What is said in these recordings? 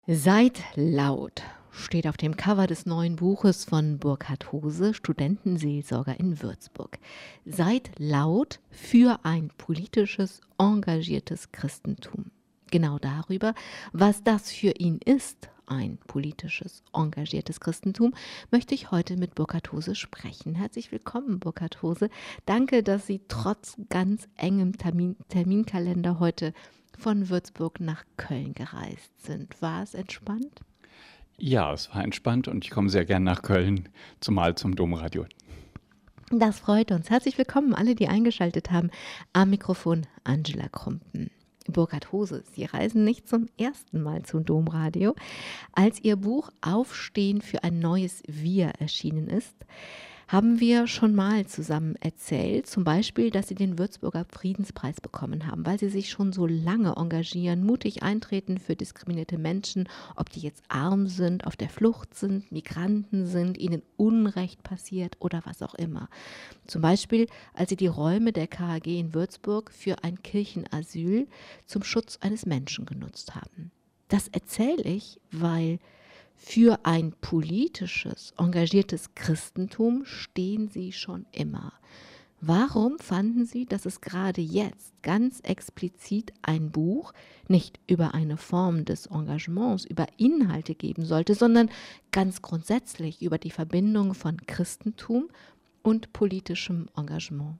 Seid laut steht auf dem Cover des neuen Buches von Burkhard Hose, Studentenseelsorger in Würzburg. Seid laut für ein politisches, engagiertes Christentum. Genau darüber, was das für ihn ist, ein politisches, engagiertes Christentum, möchte ich heute mit Burkhard Hose sprechen. Herzlich willkommen, Burkhard Hose. Danke, dass Sie trotz ganz engem Terminkalender heute von Würzburg nach Köln gereist sind. War es entspannt? Ja, es war entspannt und ich komme sehr gern nach Köln, zumal zum Domradio. Das freut uns. Herzlich willkommen, alle, die eingeschaltet haben. Am Mikrofon Angela Krumpen. Burkhard Hose, Sie reisen nicht zum ersten Mal zum Domradio. Als Ihr Buch Aufstehen für ein neues Wir erschienen ist, haben wir schon mal zusammen erzählt, zum Beispiel, dass Sie den Würzburger Friedenspreis bekommen haben, weil Sie sich schon so lange engagieren, mutig eintreten für diskriminierte Menschen, ob die jetzt arm sind, auf der Flucht sind, Migranten sind, ihnen Unrecht passiert oder was auch immer. Zum Beispiel, als Sie die Räume der KAG in Würzburg für ein Kirchenasyl zum Schutz eines Menschen genutzt haben. Das erzähle ich, weil für ein politisches, engagiertes Christentum stehen Sie schon immer. Warum fanden Sie, dass es gerade jetzt ganz explizit ein Buch nicht über eine Form des Engagements, über Inhalte geben sollte, sondern ganz grundsätzlich über die Verbindung von Christentum und politischem Engagement?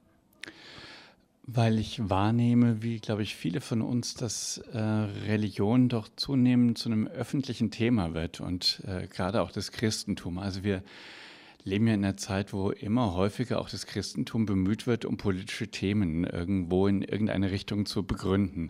Weil ich wahrnehme, wie, glaube ich, viele von uns, dass Religion doch zunehmend zu einem öffentlichen Thema wird und gerade auch das Christentum. Also wir leben ja in einer Zeit, wo immer häufiger auch das Christentum bemüht wird, um politische Themen irgendwo in irgendeine Richtung zu begründen.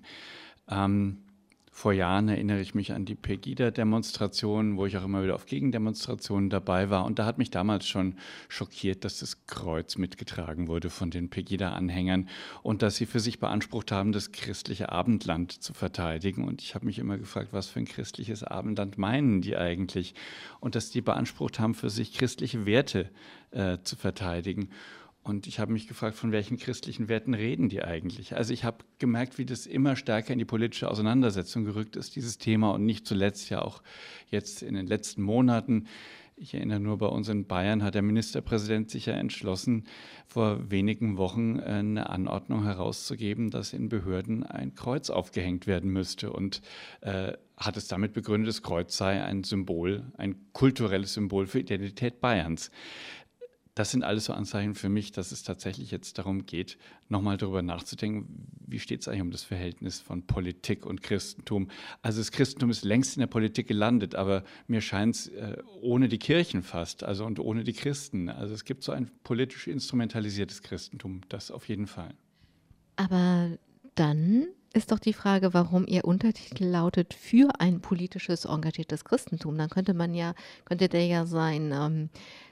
Vor Jahren erinnere ich mich an die Pegida-Demonstrationen, wo ich auch immer wieder auf Gegendemonstrationen dabei war. Und da hat mich damals schon schockiert, dass das Kreuz mitgetragen wurde von den Pegida-Anhängern und dass sie für sich beansprucht haben, das christliche Abendland zu verteidigen. Und ich habe mich immer gefragt, was für ein christliches Abendland meinen die eigentlich? Und dass die beansprucht haben, für sich christliche Werte zu verteidigen. Und ich habe mich gefragt, von welchen christlichen Werten reden die eigentlich? Also ich habe gemerkt, wie das immer stärker in die politische Auseinandersetzung gerückt ist, dieses Thema. Und nicht zuletzt ja auch jetzt in den letzten Monaten. Ich erinnere nur, bei uns in Bayern hat der Ministerpräsident sich ja entschlossen, vor wenigen Wochen eine Anordnung herauszugeben, dass in Behörden ein Kreuz aufgehängt werden müsste. Und hat es damit begründet, das Kreuz sei ein Symbol, ein kulturelles Symbol für Identität Bayerns. Das sind alles so Anzeichen für mich, dass es tatsächlich jetzt darum geht, nochmal darüber nachzudenken, wie steht es eigentlich um das Verhältnis von Politik und Christentum. Also das Christentum ist längst in der Politik gelandet, aber mir scheint es ohne die Kirchen fast, also und ohne die Christen. Also es gibt so ein politisch instrumentalisiertes Christentum, das auf jeden Fall. Aber dann ist doch die Frage, warum Ihr Untertitel lautet für ein politisches, engagiertes Christentum. Dann könnte der ja sein,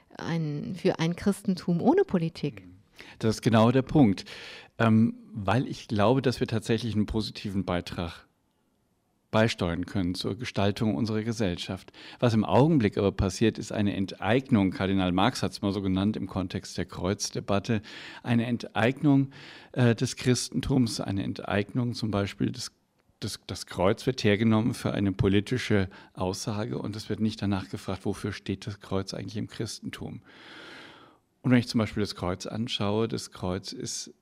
für ein Christentum ohne Politik. Das ist genau der Punkt, weil ich glaube, dass wir tatsächlich einen positiven Beitrag beisteuern können zur Gestaltung unserer Gesellschaft. Was im Augenblick aber passiert, ist eine Enteignung, Kardinal Marx hat es mal so genannt im Kontext der Kreuzdebatte, eine Enteignung des Christentums, eine Enteignung zum Beispiel das Kreuz wird hergenommen für eine politische Aussage und es wird nicht danach gefragt, wofür steht das Kreuz eigentlich im Christentum. Und wenn ich zum Beispiel das Kreuz anschaue, das Kreuz ist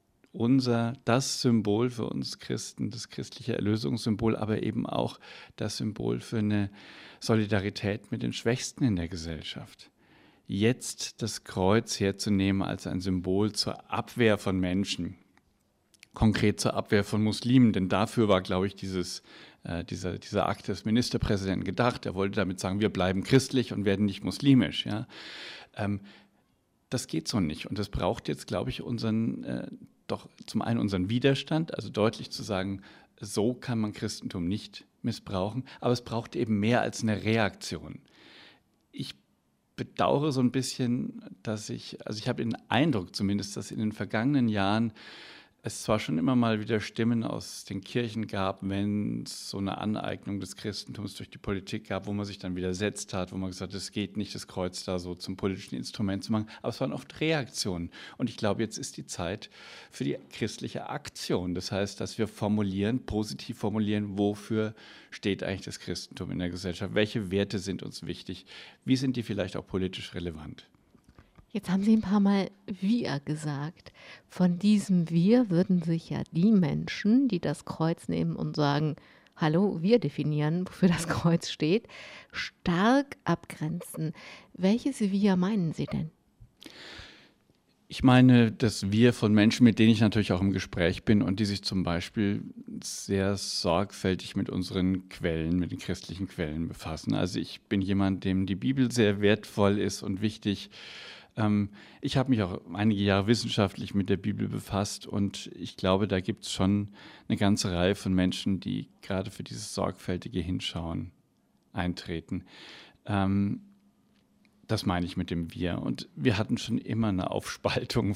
das Symbol für uns Christen, das christliche Erlösungssymbol, aber eben auch das Symbol für eine Solidarität mit den Schwächsten in der Gesellschaft. Jetzt das Kreuz herzunehmen als ein Symbol zur Abwehr von Menschen, konkret zur Abwehr von Muslimen, denn dafür war, glaube ich, dieser Akt des Ministerpräsidenten gedacht. Er wollte damit sagen, wir bleiben christlich und werden nicht muslimisch. Ja? Das geht so nicht und das braucht jetzt, glaube ich, doch zum einen unseren Widerstand, also deutlich zu sagen, so kann man Christentum nicht missbrauchen, aber es braucht eben mehr als eine Reaktion. Ich bedauere so ein bisschen, also ich habe den Eindruck zumindest, dass in den vergangenen Jahren es zwar schon immer mal wieder Stimmen aus den Kirchen gab, wenn es so eine Aneignung des Christentums durch die Politik gab, wo man sich dann widersetzt hat, wo man gesagt hat, es geht nicht, das Kreuz da so zum politischen Instrument zu machen. Aber es waren oft Reaktionen. Und ich glaube, jetzt ist die Zeit für die christliche Aktion. Das heißt, dass wir formulieren, positiv formulieren, wofür steht eigentlich das Christentum in der Gesellschaft? Welche Werte sind uns wichtig? Wie sind die vielleicht auch politisch relevant? Jetzt haben Sie ein paar Mal wir gesagt. Von diesem wir würden sich ja die Menschen, die das Kreuz nehmen und sagen, hallo, wir definieren, wofür das Kreuz steht, stark abgrenzen. Welches wir meinen Sie denn? Ich meine, dass wir von Menschen, mit denen ich natürlich auch im Gespräch bin und die sich zum Beispiel sehr sorgfältig mit unseren Quellen, mit den christlichen Quellen befassen. Also ich bin jemand, dem die Bibel sehr wertvoll ist und wichtig. Ich habe mich auch einige Jahre wissenschaftlich mit der Bibel befasst und ich glaube, da gibt es schon eine ganze Reihe von Menschen, die gerade für dieses sorgfältige Hinschauen eintreten. Das meine ich mit dem Wir. Und wir hatten schon immer eine Aufspaltung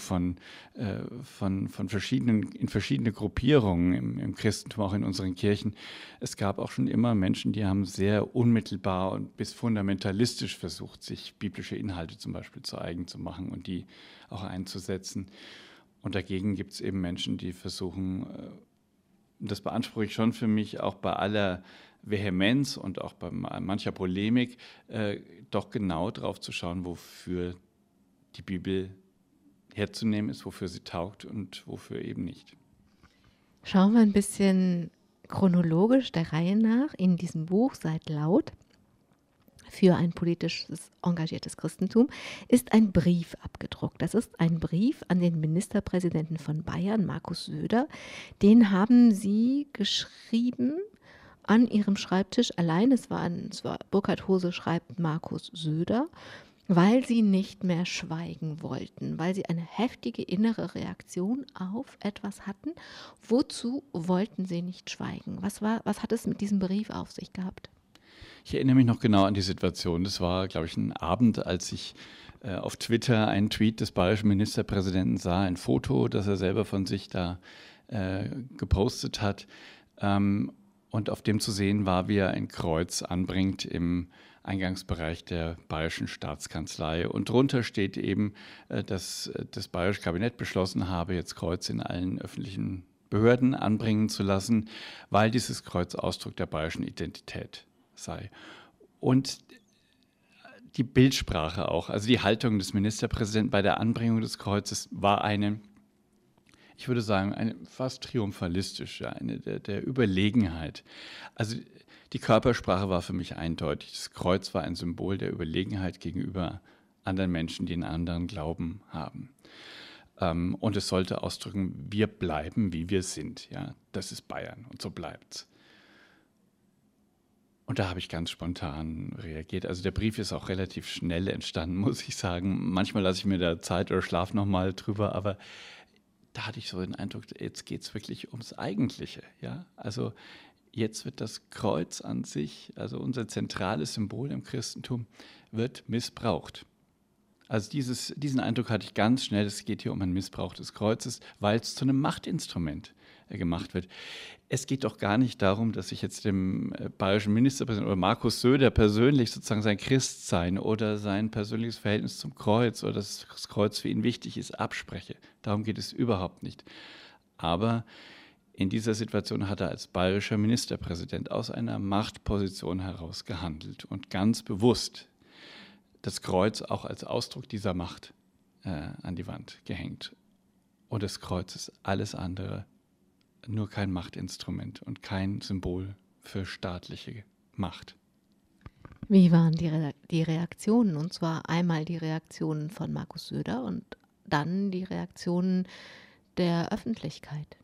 von in verschiedene Gruppierungen im Christentum, auch in unseren Kirchen. Es gab auch schon immer Menschen, die haben sehr unmittelbar und bis fundamentalistisch versucht, sich biblische Inhalte zum Beispiel zu eigen zu machen und die auch einzusetzen. Und dagegen gibt es eben Menschen, die versuchen, das beanspruche ich schon für mich, auch bei aller Vehemenz und auch bei mancher Polemik, doch genau drauf zu schauen, wofür die Bibel herzunehmen ist, wofür sie taugt und wofür eben nicht. Schauen wir ein bisschen chronologisch der Reihe nach in diesem Buch Seid laut für ein politisches engagiertes Christentum ist ein Brief abgedruckt. Das ist ein Brief an den Ministerpräsidenten von Bayern, Markus Söder. Den haben Sie geschrieben an Ihrem Schreibtisch allein. Es war Burkhard Hose schreibt Markus Söder, weil Sie nicht mehr schweigen wollten, weil Sie eine heftige innere Reaktion auf etwas hatten. Wozu wollten Sie nicht schweigen? Was hat es mit diesem Brief auf sich gehabt? Ich erinnere mich noch genau an die Situation. Das war, glaube ich, ein Abend, als ich auf Twitter einen Tweet des bayerischen Ministerpräsidenten sah, ein Foto, das er selber von sich da gepostet hat. Und auf dem zu sehen war, wie er ein Kreuz anbringt im Eingangsbereich der Bayerischen Staatskanzlei. Und drunter steht eben, dass das Bayerische Kabinett beschlossen habe, jetzt Kreuz in allen öffentlichen Behörden anbringen zu lassen, weil dieses Kreuz Ausdruck der bayerischen Identität sei. Und die Bildsprache auch, also die Haltung des Ministerpräsidenten bei der Anbringung des Kreuzes war eine, ich würde sagen, eine fast triumphalistische, eine der Überlegenheit. Also die Körpersprache war für mich eindeutig. Das Kreuz war ein Symbol der Überlegenheit gegenüber anderen Menschen, die einen anderen Glauben haben. Und es sollte ausdrücken, wir bleiben, wie wir sind. Ja, das ist Bayern und so bleibt's. Und da habe ich ganz spontan reagiert. Also der Brief ist auch relativ schnell entstanden, muss ich sagen. Manchmal lasse ich mir da Zeit oder schlafe nochmal drüber, aber da hatte ich so den Eindruck, jetzt geht es wirklich ums Eigentliche. Ja? Also jetzt wird das Kreuz an sich, also unser zentrales Symbol im Christentum, wird missbraucht. Also diesen Eindruck hatte ich ganz schnell, es geht hier um einen Missbrauch des Kreuzes, weil es zu einem Machtinstrument gemacht wird. Es geht doch gar nicht darum, dass ich jetzt dem bayerischen Ministerpräsidenten oder Markus Söder persönlich sozusagen sein Christsein oder sein persönliches Verhältnis zum Kreuz oder dass das Kreuz für ihn wichtig ist, abspreche. Darum geht es überhaupt nicht. Aber in dieser Situation hat er als bayerischer Ministerpräsident aus einer Machtposition heraus gehandelt und ganz bewusst das Kreuz auch als Ausdruck dieser Macht an die Wand gehängt. Und das Kreuz ist alles andere, nur kein Machtinstrument und kein Symbol für staatliche Macht. Wie waren die Reaktionen? Und zwar einmal die Reaktionen von Markus Söder und dann die Reaktionen der Öffentlichkeit.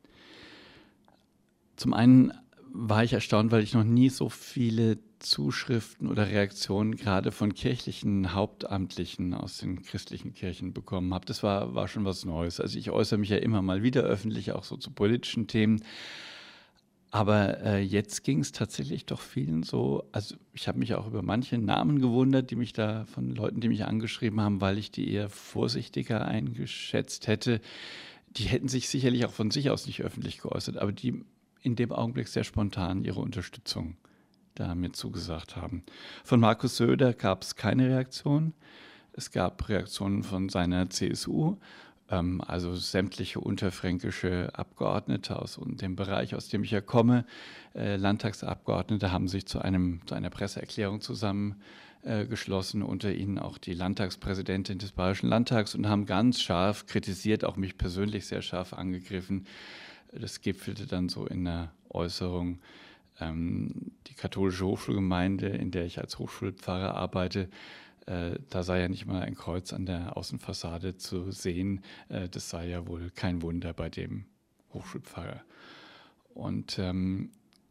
Zum einen war ich erstaunt, weil ich noch nie so viele Zuschriften oder Reaktionen gerade von kirchlichen Hauptamtlichen aus den christlichen Kirchen bekommen habe. Das war schon was Neues. Also ich äußere mich ja immer mal wieder öffentlich, auch so zu politischen Themen. Aber jetzt ging es tatsächlich doch vielen so, also ich habe mich auch über manche Namen gewundert, die mich da von Leuten, die mich angeschrieben haben, weil ich die eher vorsichtiger eingeschätzt hätte, die hätten sich sicherlich auch von sich aus nicht öffentlich geäußert, aber die in dem Augenblick sehr spontan ihre Unterstützung da mir zugesagt haben. Von Markus Söder gab es keine Reaktion. Es gab Reaktionen von seiner CSU, also sämtliche unterfränkische Abgeordnete aus dem Bereich, aus dem ich ja komme, Landtagsabgeordnete, haben sich zu einer Presseerklärung zusammengeschlossen, unter ihnen auch die Landtagspräsidentin des Bayerischen Landtags, und haben ganz scharf kritisiert, auch mich persönlich sehr scharf angegriffen. Das gipfelte dann so in der Äußerung, die katholische Hochschulgemeinde, in der ich als Hochschulpfarrer arbeite, da sei ja nicht mal ein Kreuz an der Außenfassade zu sehen. Das sei ja wohl kein Wunder bei dem Hochschulpfarrer. Und eine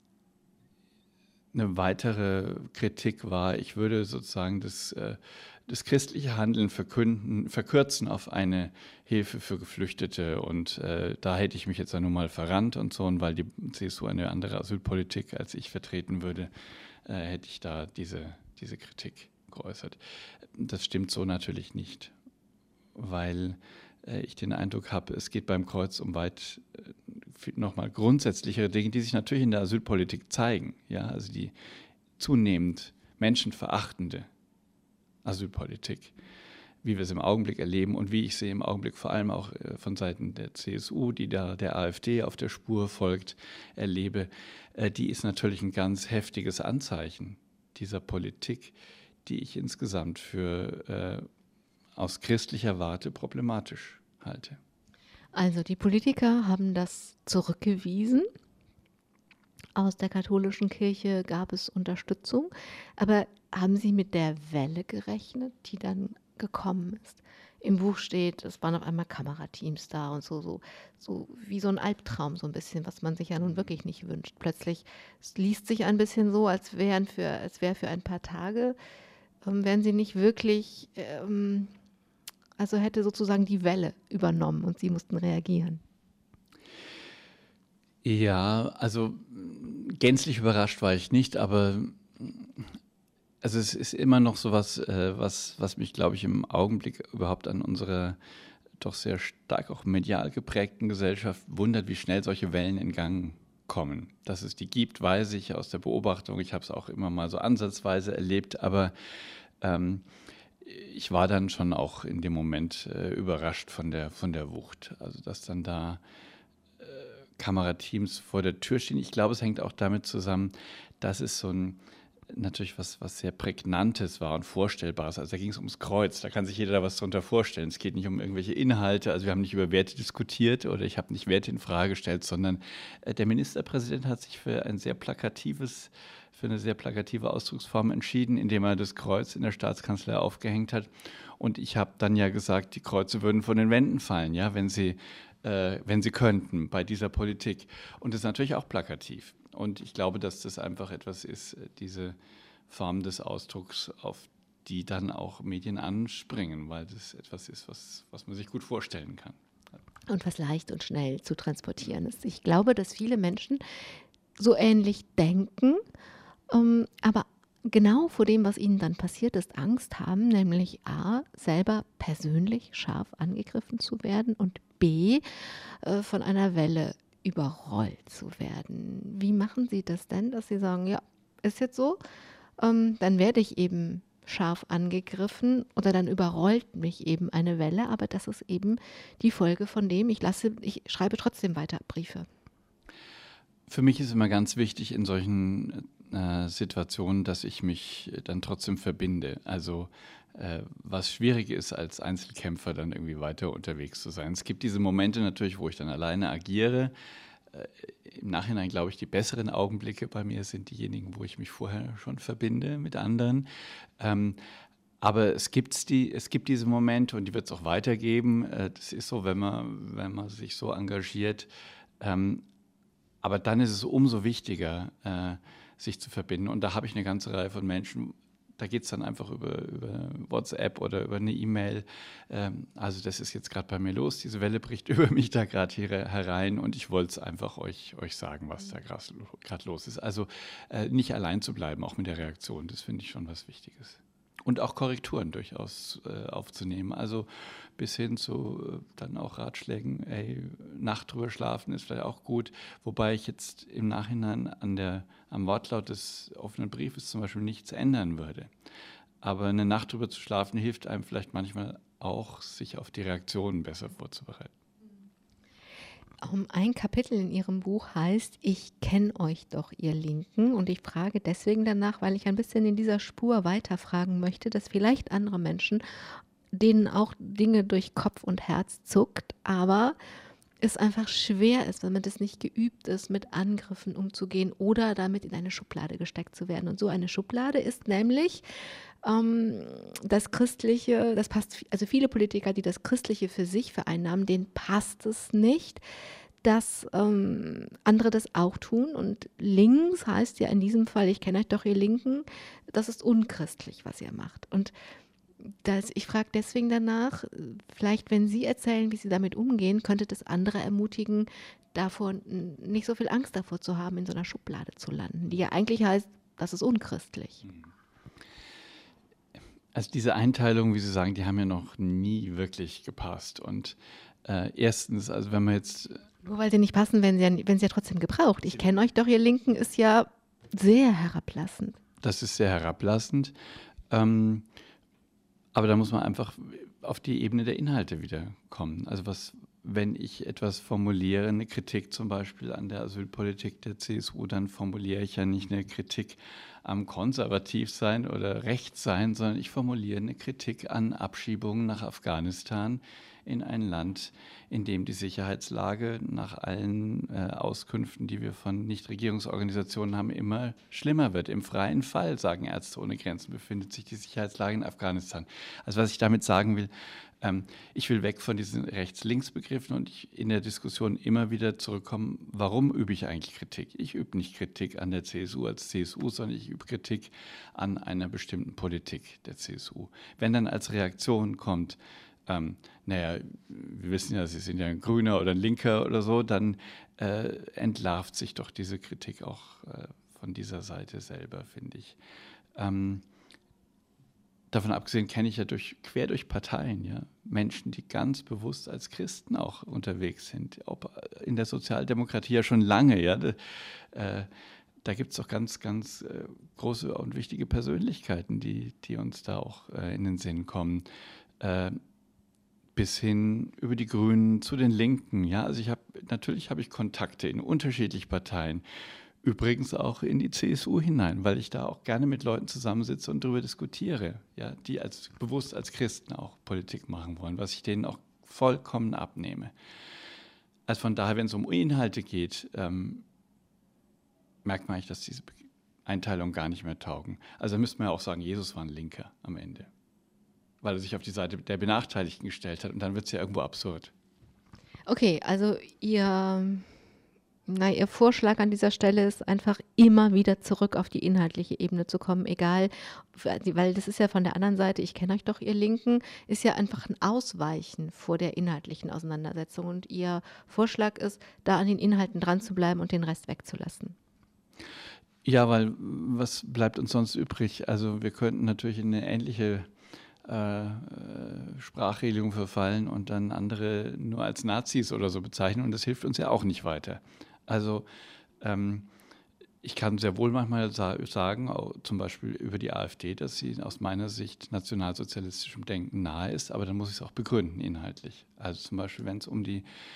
weitere Kritik war, ich würde sozusagen das christliche Handeln verkürzen auf eine Hilfe für Geflüchtete. Und da hätte ich mich jetzt ja nun mal verrannt und so, und weil die CSU eine andere Asylpolitik als ich vertreten würde, hätte ich da diese Kritik geäußert. Das stimmt so natürlich nicht, weil ich den Eindruck habe, es geht beim Kreuz um weit nochmal grundsätzlichere Dinge, die sich natürlich in der Asylpolitik zeigen. Ja, also die zunehmend menschenverachtende Asylpolitik, wie wir es im Augenblick erleben und wie ich sie im Augenblick vor allem auch von Seiten der CSU, die da der AfD auf der Spur folgt, erlebe, die ist natürlich ein ganz heftiges Anzeichen dieser Politik, die ich insgesamt für aus christlicher Warte problematisch halte. Also die Politiker haben das zurückgewiesen. Aus der katholischen Kirche gab es Unterstützung. Aber haben Sie mit der Welle gerechnet, die dann gekommen ist? Im Buch steht, es waren auf einmal Kamerateams da und so wie so ein Albtraum, so ein bisschen, was man sich ja nun wirklich nicht wünscht. Plötzlich, es liest sich ein bisschen so, als wäre für ein paar Tage, wären sie nicht wirklich, also hätte sozusagen die Welle übernommen und sie mussten reagieren. Ja, also gänzlich überrascht war ich nicht, aber also es ist immer noch so was mich, glaube ich, im Augenblick überhaupt an unserer doch sehr stark auch medial geprägten Gesellschaft wundert, wie schnell solche Wellen in Gang kommen. Dass es die gibt, weiß ich aus der Beobachtung. Ich habe es auch immer mal so ansatzweise erlebt, aber ich war dann schon auch in dem Moment überrascht von der Wucht. Also dass dann da Kamerateams vor der Tür stehen. Ich glaube, es hängt auch damit zusammen, dass es natürlich was sehr Prägnantes war und Vorstellbares. Also da ging es ums Kreuz, da kann sich jeder da was drunter vorstellen. Es geht nicht um irgendwelche Inhalte, also wir haben nicht über Werte diskutiert oder ich habe nicht Werte in Frage gestellt, sondern der Ministerpräsident hat sich für eine sehr plakative Ausdrucksform entschieden, indem er das Kreuz in der Staatskanzlei aufgehängt hat. Und ich habe dann ja gesagt, die Kreuze würden von den Wänden fallen, ja, wenn sie könnten bei dieser Politik. Und das ist natürlich auch plakativ. Und ich glaube, dass das einfach etwas ist, diese Form des Ausdrucks, auf die dann auch Medien anspringen, weil das etwas ist, was man sich gut vorstellen kann. Und was leicht und schnell zu transportieren ist. Ich glaube, dass viele Menschen so ähnlich denken, aber genau vor dem, was ihnen dann passiert ist, Angst haben, nämlich A, selber persönlich scharf angegriffen zu werden und B, von einer Welle überrollt zu werden. Wie machen Sie das denn, dass Sie sagen, ja, ist jetzt so, dann werde ich eben scharf angegriffen oder dann überrollt mich eben eine Welle, aber das ist eben die Folge von dem, ich schreibe trotzdem weiter Briefe. Für mich ist immer ganz wichtig in solchen Situationen, dass ich mich dann trotzdem verbinde. Also was schwierig ist, als Einzelkämpfer dann irgendwie weiter unterwegs zu sein. Es gibt diese Momente natürlich, wo ich dann alleine agiere. Im Nachhinein glaube ich, die besseren Augenblicke bei mir sind diejenigen, wo ich mich vorher schon verbinde mit anderen. Aber es gibt diese Momente und die wird es auch weitergeben. Das ist so, wenn man sich so engagiert. Aber dann ist es umso wichtiger, sich zu verbinden. Und da habe ich eine ganze Reihe von Menschen, da geht es dann einfach über WhatsApp oder über eine E-Mail. Also das ist jetzt gerade bei mir los. Diese Welle bricht über mich da gerade hier herein und ich wollte es einfach euch sagen, was da gerade los ist. Also nicht allein zu bleiben, auch mit der Reaktion, das finde ich schon was Wichtiges. Und auch Korrekturen durchaus aufzunehmen. Also bis hin zu dann auch Ratschlägen, ey, Nacht drüber schlafen ist vielleicht auch gut. Wobei ich jetzt im Nachhinein am Wortlaut des offenen Briefes zum Beispiel nichts ändern würde. Aber eine Nacht drüber zu schlafen hilft einem vielleicht manchmal auch, sich auf die Reaktionen besser vorzubereiten. Ein Kapitel in Ihrem Buch heißt „Ich kenne euch doch, ihr Linken“, und ich frage deswegen danach, weil ich ein bisschen in dieser Spur weiterfragen möchte, dass vielleicht andere Menschen, denen auch Dinge durch Kopf und Herz zuckt, aber es einfach schwer ist, wenn man das nicht geübt ist, mit Angriffen umzugehen oder damit in eine Schublade gesteckt zu werden. Und so eine Schublade ist nämlich das Christliche, das passt, also viele Politiker, die das Christliche für sich vereinnahmen, denen passt es nicht, dass andere das auch tun. Und links heißt ja in diesem Fall, ich kenne euch doch, ihr Linken, das ist unchristlich, was ihr macht. Und ich frage deswegen danach, vielleicht wenn Sie erzählen, wie Sie damit umgehen, könnte das andere ermutigen, davor nicht so viel Angst davor zu haben, in so einer Schublade zu landen, die ja eigentlich heißt, das ist unchristlich. Also diese Einteilungen, wie Sie sagen, die haben ja noch nie wirklich gepasst. Und erstens, also wenn man jetzt... Nur weil sie nicht passen, wenn sie ja trotzdem gebraucht. Ich kenne euch doch, ihr Linken, ist ja sehr herablassend. Das ist sehr herablassend. Aber da muss man einfach auf die Ebene der Inhalte wieder kommen. Also wenn ich etwas formuliere, eine Kritik zum Beispiel an der Asylpolitik der CSU, dann formuliere ich ja nicht eine Kritik am Konservativsein oder Rechtssein, sondern ich formuliere eine Kritik an Abschiebungen nach Afghanistan, in ein Land, in dem die Sicherheitslage nach allen Auskünften, die wir von Nichtregierungsorganisationen haben, immer schlimmer wird. Im freien Fall, sagen Ärzte ohne Grenzen, befindet sich die Sicherheitslage in Afghanistan. Also was ich damit sagen will, ich will weg von diesen Rechts-Links-Begriffen und in der Diskussion immer wieder zurückkommen, warum übe ich eigentlich Kritik? Ich übe nicht Kritik an der CSU als CSU, sondern ich übe Kritik an einer bestimmten Politik der CSU. Wenn dann als Reaktion kommt, naja, wir wissen ja, Sie sind ja ein Grüner oder ein Linker oder so, dann entlarvt sich doch diese Kritik auch von dieser Seite selber, finde ich. Davon abgesehen kenne ich ja quer durch Parteien, ja, Menschen, die ganz bewusst als Christen auch unterwegs sind, ob in der Sozialdemokratie ja schon lange, ja, da gibt es doch ganz, ganz große und wichtige Persönlichkeiten, die uns da auch in den Sinn kommen. Bis hin über die Grünen zu den Linken. Ja, also natürlich habe ich Kontakte in unterschiedliche Parteien. Übrigens auch in die CSU hinein, weil ich da auch gerne mit Leuten zusammensitze und darüber diskutiere, ja, die bewusst als Christen auch Politik machen wollen, was ich denen auch vollkommen abnehme. Also von daher, wenn es um Inhalte geht, merkt man eigentlich, dass diese Einteilungen gar nicht mehr taugen. Also da müsste man ja auch sagen, Jesus war ein Linker am Ende, weil er sich auf die Seite der Benachteiligten gestellt hat und dann wird es ja irgendwo absurd. Okay, also Ihr Vorschlag an dieser Stelle ist einfach immer wieder zurück auf die inhaltliche Ebene zu kommen, egal, weil das ist ja von der anderen Seite, ich kenne euch doch, ihr Linken, ist ja einfach ein Ausweichen vor der inhaltlichen Auseinandersetzung und Ihr Vorschlag ist, da an den Inhalten dran zu bleiben und den Rest wegzulassen. Ja, weil was bleibt uns sonst übrig? Also wir könnten natürlich in eine ähnliche Sprachregelung verfallen und dann andere nur als Nazis oder so bezeichnen und das hilft uns ja auch nicht weiter. Also ich kann sehr wohl manchmal sagen, auch zum Beispiel über die AfD, dass sie aus meiner Sicht nationalsozialistischem Denken nahe ist, aber dann muss ich es auch begründen inhaltlich. Also zum Beispiel, wenn es um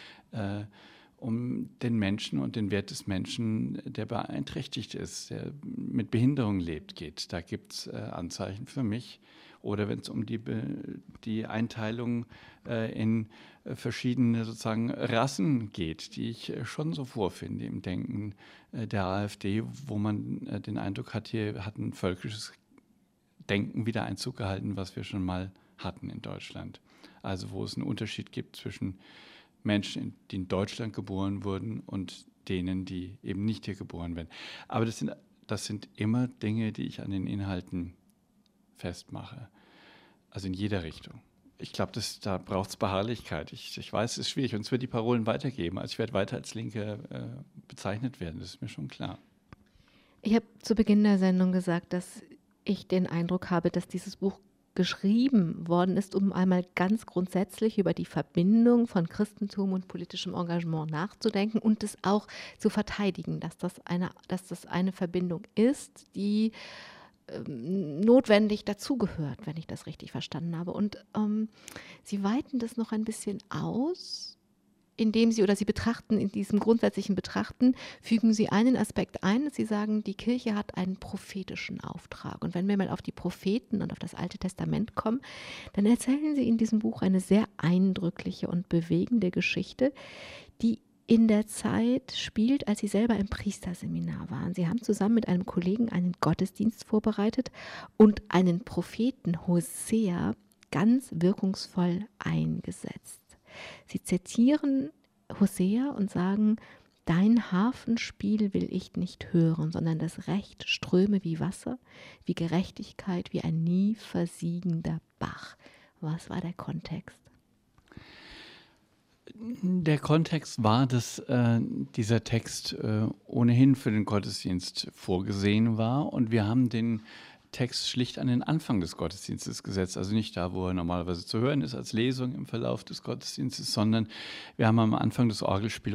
den Menschen und den Wert des Menschen, der beeinträchtigt ist, der mit Behinderung lebt, geht. Da gibt es Anzeichen für mich. Oder wenn es um die Einteilung in verschiedene sozusagen Rassen geht, die ich schon so vorfinde im Denken der AfD, wo man den Eindruck hat, hier hat ein völkisches Denken wieder Einzug gehalten, was wir schon mal hatten in Deutschland. Also wo es einen Unterschied gibt zwischen Menschen, die in Deutschland geboren wurden und denen, die eben nicht hier geboren werden. Aber das sind immer Dinge, die ich an den Inhalten festmache. Also in jeder Richtung. Ich glaube, da braucht es Beharrlichkeit. Ich weiß, es ist schwierig und es wird die Parolen weitergeben. Also ich werde weiter als Linke bezeichnet werden, das ist mir schon klar. Ich habe zu Beginn der Sendung gesagt, dass ich den Eindruck habe, dass dieses Buch geschrieben worden ist, um einmal ganz grundsätzlich über die Verbindung von Christentum und politischem Engagement nachzudenken und es auch zu verteidigen, dass das eine Verbindung ist, die notwendig dazugehört, wenn ich das richtig verstanden habe. Und Sie weiten das noch ein bisschen aus, indem Sie betrachten, in diesem grundsätzlichen Betrachten, fügen Sie einen Aspekt ein, dass Sie sagen, die Kirche hat einen prophetischen Auftrag. Und wenn wir mal auf die Propheten und auf das Alte Testament kommen, dann erzählen Sie in diesem Buch eine sehr eindrückliche und bewegende Geschichte, die in der Zeit spielt, als Sie selber im Priesterseminar waren. Sie haben zusammen mit einem Kollegen einen Gottesdienst vorbereitet und einen Propheten Hosea ganz wirkungsvoll eingesetzt. Sie zitieren Hosea und sagen, dein Hafenspiel will ich nicht hören, sondern das Recht ströme wie Wasser, wie Gerechtigkeit, wie ein nie versiegender Bach. Was war der Kontext? Der Kontext war, dass dieser Text ohnehin für den Gottesdienst vorgesehen war und wir haben den Text schlicht an den Anfang des Gottesdienstes gesetzt, also nicht da, wo er normalerweise zu hören ist als Lesung im Verlauf des Gottesdienstes, sondern wir haben am Anfang das Orgelspiel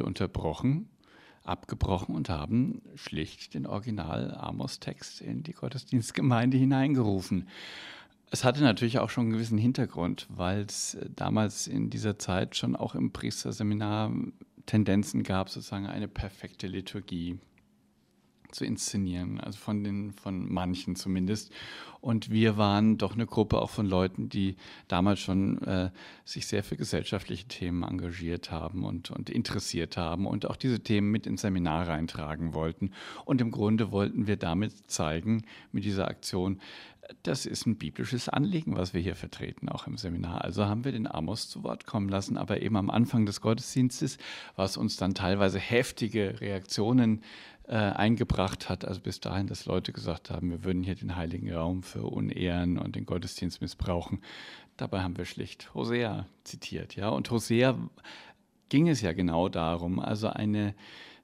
abgebrochen und haben schlicht den Original-Amos-Text in die Gottesdienstgemeinde hineingerufen. Es hatte natürlich auch schon einen gewissen Hintergrund, weil es damals in dieser Zeit schon auch im Priesterseminar Tendenzen gab, sozusagen eine perfekte Liturgie zu inszenieren, also von manchen zumindest. Und wir waren doch eine Gruppe auch von Leuten, die damals schon sich sehr für gesellschaftliche Themen engagiert haben und interessiert haben und auch diese Themen mit ins Seminar reintragen wollten. Und im Grunde wollten wir damit zeigen, mit dieser Aktion, das ist ein biblisches Anliegen, was wir hier vertreten, auch im Seminar. Also haben wir den Amos zu Wort kommen lassen, aber eben am Anfang des Gottesdienstes, was uns dann teilweise heftige Reaktionen eingebracht hat, also bis dahin, dass Leute gesagt haben, wir würden hier den heiligen Raum für Unehren und den Gottesdienst missbrauchen. Dabei haben wir schlicht Hosea zitiert, ja. Und Hosea ging es ja genau darum, also eine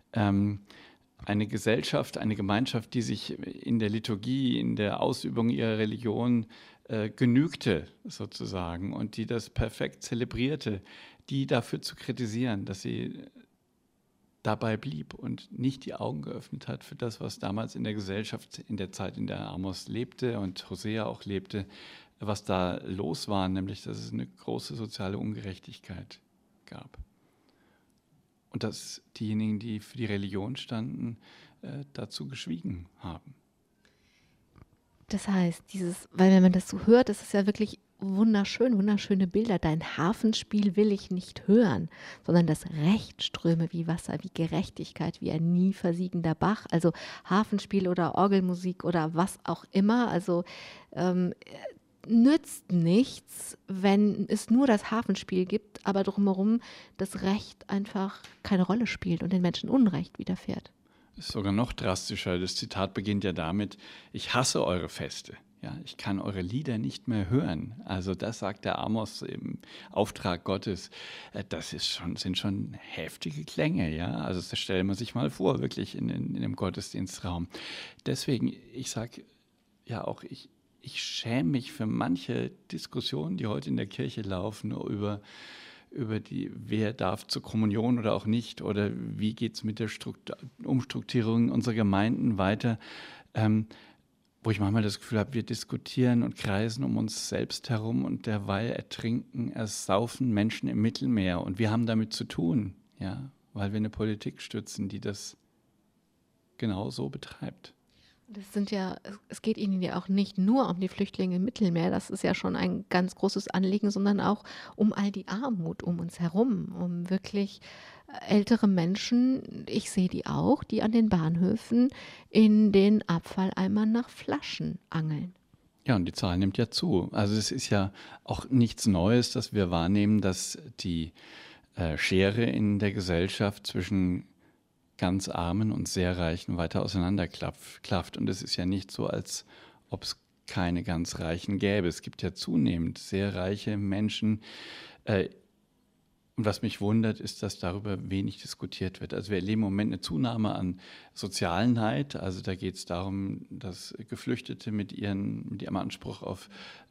Gesellschaft, eine Gemeinschaft, die sich in der Liturgie, in der Ausübung ihrer Religion genügte sozusagen und die das perfekt zelebrierte, die dafür zu kritisieren, dass sie dabei blieb und nicht die Augen geöffnet hat für das, was damals in der Gesellschaft, in der Zeit, in der Amos lebte und Hosea auch lebte, was da los war, nämlich dass es eine große soziale Ungerechtigkeit gab. Und dass diejenigen, die für die Religion standen, dazu geschwiegen haben. Das heißt, weil wenn man das so hört, das ist ja wirklich wunderschön, wunderschöne Bilder. Dein Hafenspiel will ich nicht hören, sondern das Recht ströme wie Wasser, wie Gerechtigkeit, wie ein nie versiegender Bach. Also Hafenspiel oder Orgelmusik oder was auch immer. Also nützt nichts, wenn es nur das Hafenspiel gibt, aber drumherum das Recht einfach keine Rolle spielt und den Menschen Unrecht widerfährt. Das ist sogar noch drastischer. Das Zitat beginnt ja damit, ich hasse eure Feste. Ja, ich kann eure Lieder nicht mehr hören. Also das sagt der Amos im Auftrag Gottes. Das sind schon heftige Klänge. Ja? Also das stellen wir sich mal vor, wirklich in dem Gottesdienstraum. Deswegen, ich sage ja auch, ich schäme mich für manche Diskussionen, die heute in der Kirche laufen, über wer darf zur Kommunion oder auch nicht, oder wie geht es mit der Umstrukturierung unserer Gemeinden weiter, wo ich manchmal das Gefühl habe, wir diskutieren und kreisen um uns selbst herum und derweil ersaufen Menschen im Mittelmeer und wir haben damit zu tun, ja, weil wir eine Politik stützen, die das genau so betreibt. Es geht Ihnen ja auch nicht nur um die Flüchtlinge im Mittelmeer, das ist ja schon ein ganz großes Anliegen, sondern auch um all die Armut um uns herum, um wirklich ältere Menschen, ich sehe die auch, die an den Bahnhöfen in den Abfalleimern nach Flaschen angeln. Ja, und die Zahl nimmt ja zu. Also es ist ja auch nichts Neues, dass wir wahrnehmen, dass die Schere in der Gesellschaft zwischen ganz Armen und sehr Reichen weiter auseinanderklafft. Und es ist ja nicht so, als ob es keine ganz Reichen gäbe. Es gibt ja zunehmend sehr reiche Menschen. Und Und was mich wundert, ist, dass darüber wenig diskutiert wird. Also wir erleben im Moment eine Zunahme an sozialen Neid. Also da geht es darum, dass Geflüchtete mit ihrem Anspruch auf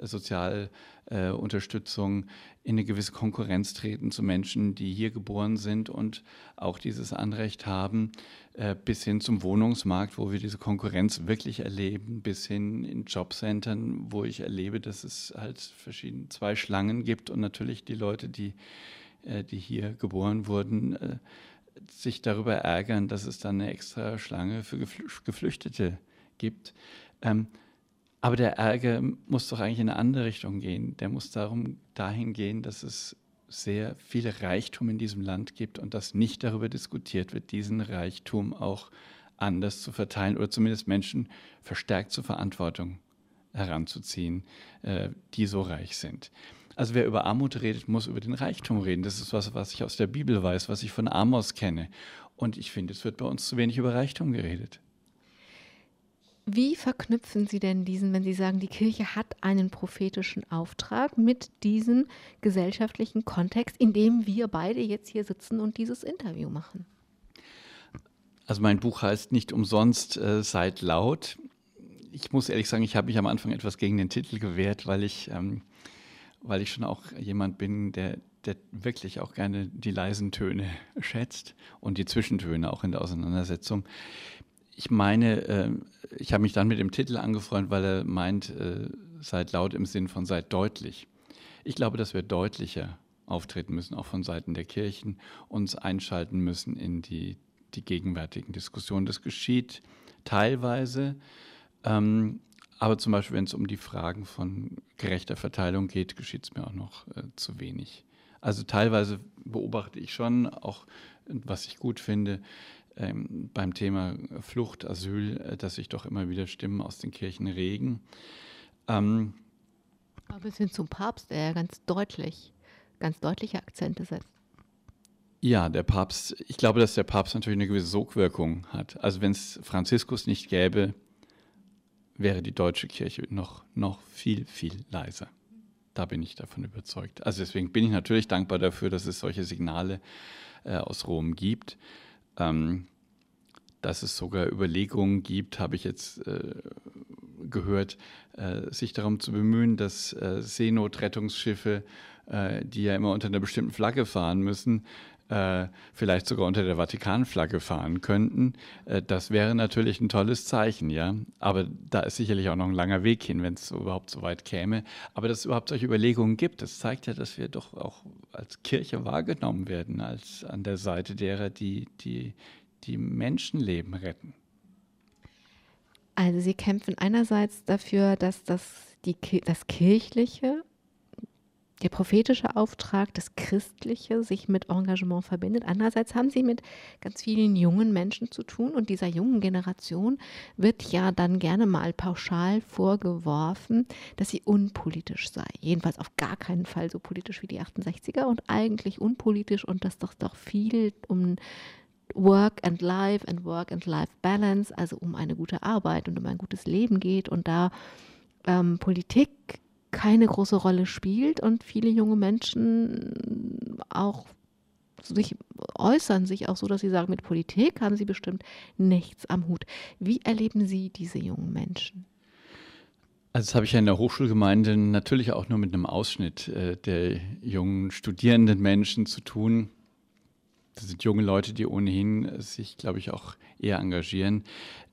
Sozialunterstützung in eine gewisse Konkurrenz treten zu Menschen, die hier geboren sind und auch dieses Anrecht haben, bis hin zum Wohnungsmarkt, wo wir diese Konkurrenz wirklich erleben, bis hin in Jobcentern, wo ich erlebe, dass es halt zwei Schlangen gibt und natürlich die Leute, die hier geboren wurden, sich darüber ärgern, dass es dann eine extra Schlange für Geflüchtete gibt. Aber der Ärger muss doch eigentlich in eine andere Richtung gehen. Der muss dahin gehen, dass es sehr viel Reichtum in diesem Land gibt und dass nicht darüber diskutiert wird, diesen Reichtum auch anders zu verteilen oder zumindest Menschen verstärkt zur Verantwortung heranzuziehen, die so reich sind. Also wer über Armut redet, muss über den Reichtum reden. Das ist was ich aus der Bibel weiß, was ich von Amos kenne. Und ich finde, es wird bei uns zu wenig über Reichtum geredet. Wie verknüpfen Sie denn diesen, wenn Sie sagen, die Kirche hat einen prophetischen Auftrag mit diesem gesellschaftlichen Kontext, in dem wir beide jetzt hier sitzen und dieses Interview machen? Also mein Buch heißt nicht umsonst Seid laut. Ich muss ehrlich sagen, ich habe mich am Anfang etwas gegen den Titel gewehrt, weil ich schon auch jemand bin, der wirklich auch gerne die leisen Töne schätzt und die Zwischentöne auch in der Auseinandersetzung. Ich meine, ich habe mich dann mit dem Titel angefreundet, weil er meint, seid laut im Sinn von seid deutlich. Ich glaube, dass wir deutlicher auftreten müssen, auch von Seiten der Kirchen, uns einschalten müssen in die gegenwärtigen Diskussionen. Das geschieht teilweise, aber zum Beispiel, wenn es um die Fragen von gerechter Verteilung geht, geschieht es mir auch noch zu wenig. Also teilweise beobachte ich schon, auch was ich gut finde, beim Thema Flucht, Asyl, dass sich doch immer wieder Stimmen aus den Kirchen regen. Aber bis hin zum Papst, der ganz deutliche Akzente setzt. Ja, der Papst, ich glaube, dass der Papst natürlich eine gewisse Sogwirkung hat. Also wenn es Franziskus nicht gäbe, wäre die deutsche Kirche noch viel, viel leiser. Da bin ich davon überzeugt. Also deswegen bin ich natürlich dankbar dafür, dass es solche Signale aus Rom gibt. Dass es sogar Überlegungen gibt, habe ich jetzt gehört, sich darum zu bemühen, dass Seenotrettungsschiffe, die ja immer unter einer bestimmten Flagge fahren müssen, vielleicht sogar unter der Vatikanflagge fahren könnten. Das wäre natürlich ein tolles Zeichen, ja. Aber da ist sicherlich auch noch ein langer Weg hin, wenn es überhaupt so weit käme. Aber dass es überhaupt solche Überlegungen gibt, das zeigt ja, dass wir doch auch als Kirche wahrgenommen werden, als an der Seite derer, die Menschenleben Also Sie kämpfen einerseits dafür, dass das Kirchliche, der prophetische Auftrag, das Christliche sich mit Engagement verbindet. Andererseits haben Sie mit ganz vielen jungen Menschen zu tun und dieser jungen Generation wird ja dann gerne mal pauschal vorgeworfen, dass sie unpolitisch sei. Jedenfalls auf gar keinen Fall so politisch wie die 68er und eigentlich unpolitisch und dass doch viel um Work and Life Balance, also um eine gute Arbeit und um ein gutes Leben geht und da Politik keine große Rolle spielt und viele junge Menschen auch äußern sich auch so, dass sie sagen, mit Politik haben sie bestimmt nichts am Hut. Wie erleben Sie diese jungen Menschen? Also das habe ich ja in der Hochschulgemeinde natürlich auch nur mit einem Ausschnitt der jungen studierenden Menschen zu tun. Das sind junge Leute, die ohnehin sich, glaube ich, auch eher engagieren.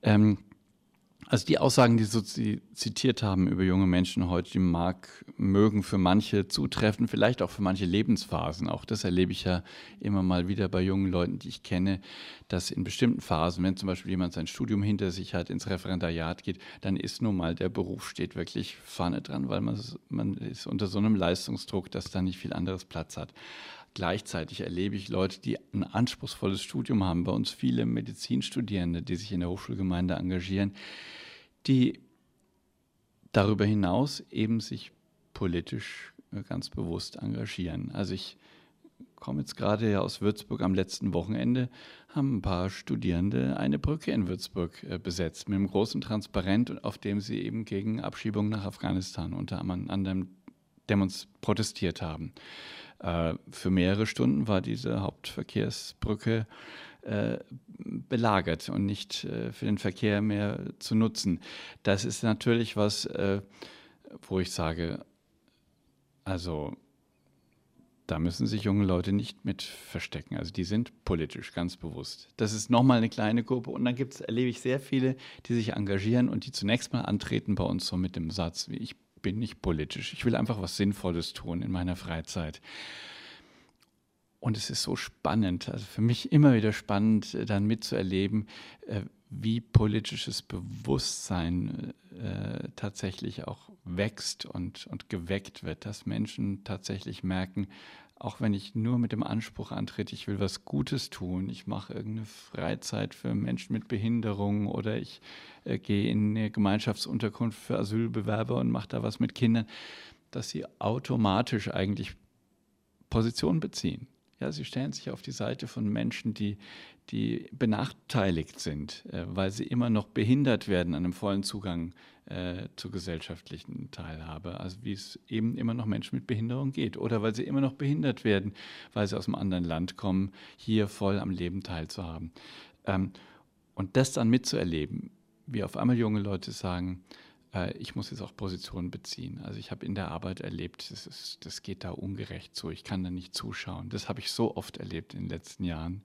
Also die Aussagen, die Sie zitiert haben über junge Menschen heute, die mögen für manche zutreffen, vielleicht auch für manche Lebensphasen. Auch das erlebe ich ja immer mal wieder bei jungen Leuten, die ich kenne, dass in bestimmten Phasen, wenn zum Beispiel jemand sein Studium hinter sich hat, ins Referendariat geht, dann ist nun mal der Beruf steht wirklich vorne dran, weil man ist unter so einem Leistungsdruck, dass da nicht viel anderes Platz hat. Gleichzeitig erlebe ich Leute, die ein anspruchsvolles Studium haben, bei uns viele Medizinstudierende, die sich in der Hochschulgemeinde engagieren, die darüber hinaus eben sich politisch ganz bewusst engagieren. Also ich komme jetzt gerade ja aus Würzburg, am letzten Wochenende haben ein paar Studierende eine Brücke in Würzburg besetzt, mit einem großen Transparent, auf dem sie eben gegen Abschiebung nach Afghanistan unter anderem protestiert haben. Für mehrere Stunden war diese Hauptverkehrsbrücke belagert und nicht für den Verkehr mehr zu nutzen. Das ist natürlich was, wo ich sage, also da müssen sich junge Leute nicht mit verstecken. Also die sind politisch, ganz bewusst. Das ist nochmal eine kleine Gruppe. Und dann erlebe ich sehr viele, die sich engagieren und die zunächst mal antreten bei uns so mit dem Satz, wie ich bin nicht politisch. Ich will einfach was Sinnvolles tun in meiner Freizeit. Und es ist so spannend, also für mich immer wieder spannend, dann mitzuerleben, wie politisches Bewusstsein tatsächlich auch wächst und geweckt wird, dass Menschen tatsächlich merken, auch wenn ich nur mit dem Anspruch antrete, ich will was Gutes tun, ich mache irgendeine Freizeit für Menschen mit Behinderung oder ich gehe in eine Gemeinschaftsunterkunft für Asylbewerber und mache da was mit Kindern, dass sie automatisch eigentlich Position beziehen. Ja, sie stellen sich auf die Seite von Menschen, die benachteiligt sind, weil sie immer noch behindert werden an einem vollen Zugang zur gesellschaftlichen Teilhabe. Also wie es eben immer noch Menschen mit Behinderung geht. Oder weil sie immer noch behindert werden, weil sie aus einem anderen Land kommen, hier voll am Leben teilzuhaben. Und das dann mitzuerleben, wie auf einmal junge Leute sagen, ich muss jetzt auch Position beziehen. Also ich habe in der Arbeit erlebt, das geht da ungerecht zu. Ich kann da nicht zuschauen. Das habe ich so oft erlebt in den letzten Jahren.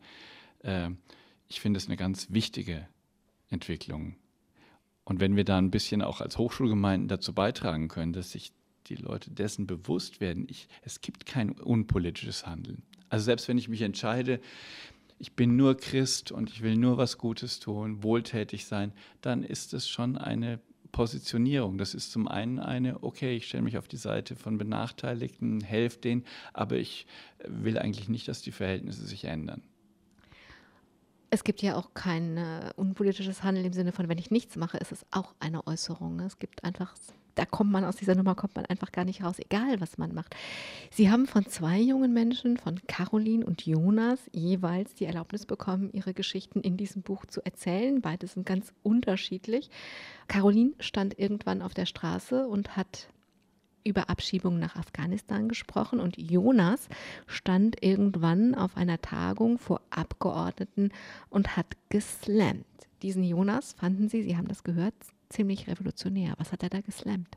Ich finde es eine ganz wichtige Entwicklung. Und wenn wir da ein bisschen auch als Hochschulgemeinden dazu beitragen können, dass sich die Leute dessen bewusst werden, es gibt kein unpolitisches Handeln. Also selbst wenn ich mich entscheide, ich bin nur Christ und ich will nur was Gutes tun, wohltätig sein, dann ist es schon eine Positionierung. Das ist zum einen okay, ich stelle mich auf die Seite von Benachteiligten, helfe denen, aber ich will eigentlich nicht, dass die Verhältnisse sich ändern. Es gibt ja auch kein unpolitisches Handeln im Sinne von, wenn ich nichts mache, ist es auch eine Äußerung. Es gibt einfach, aus dieser Nummer kommt man einfach gar nicht raus, egal was man macht. Sie haben von 2 jungen Menschen, von Caroline und Jonas, jeweils die Erlaubnis bekommen, ihre Geschichten in diesem Buch zu erzählen. Beide sind ganz unterschiedlich. Caroline stand irgendwann auf der Straße und hat über Abschiebung nach Afghanistan gesprochen und Jonas stand irgendwann auf einer Tagung vor Abgeordneten und hat geslammt. Diesen Jonas fanden Sie haben das gehört, ziemlich revolutionär. Was hat er da geslammt?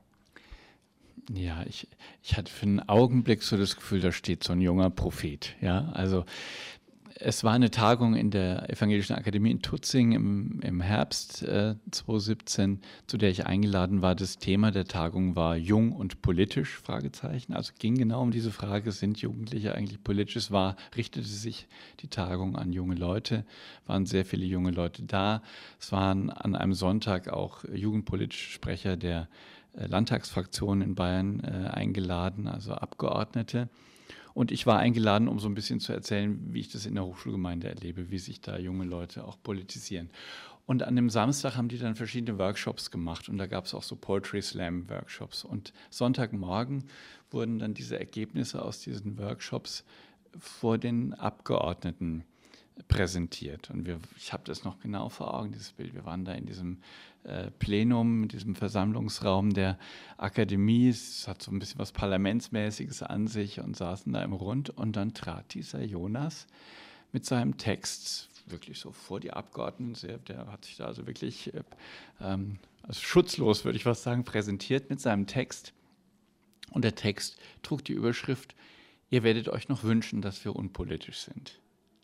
Ja, ich hatte für einen Augenblick so das Gefühl, da steht so ein junger Prophet. Ja, also es war eine Tagung in der Evangelischen Akademie in Tutzing im Herbst 2017, zu der ich eingeladen war. Das Thema der Tagung war Jung und politisch, Fragezeichen. Also ging genau um diese Frage, sind Jugendliche eigentlich politisch? Richtete sich die Tagung an junge Leute, waren sehr viele junge Leute da. Es waren an einem Sonntag auch jugendpolitische Sprecher der Landtagsfraktion in Bayern eingeladen, also Abgeordnete. Und ich war eingeladen, um so ein bisschen zu erzählen, wie ich das in der Hochschulgemeinde erlebe, wie sich da junge Leute auch politisieren. Und an dem Samstag haben die dann verschiedene Workshops gemacht und da gab es auch so Poetry Slam Workshops. Und Sonntagmorgen wurden dann diese Ergebnisse aus diesen Workshops vor den Abgeordneten präsentiert. Und ich habe das noch genau vor Augen, dieses Bild. Wir waren da in diesem Plenum, in diesem Versammlungsraum der Akademie. Es hat so ein bisschen was Parlamentsmäßiges an sich und saßen da im Rund. Und dann trat dieser Jonas mit seinem Text wirklich so vor die Abgeordneten. Der hat sich da also wirklich also schutzlos, würde ich fast sagen, präsentiert mit seinem Text. Und der Text trug die Überschrift: Ihr werdet euch noch wünschen, dass wir unpolitisch sind.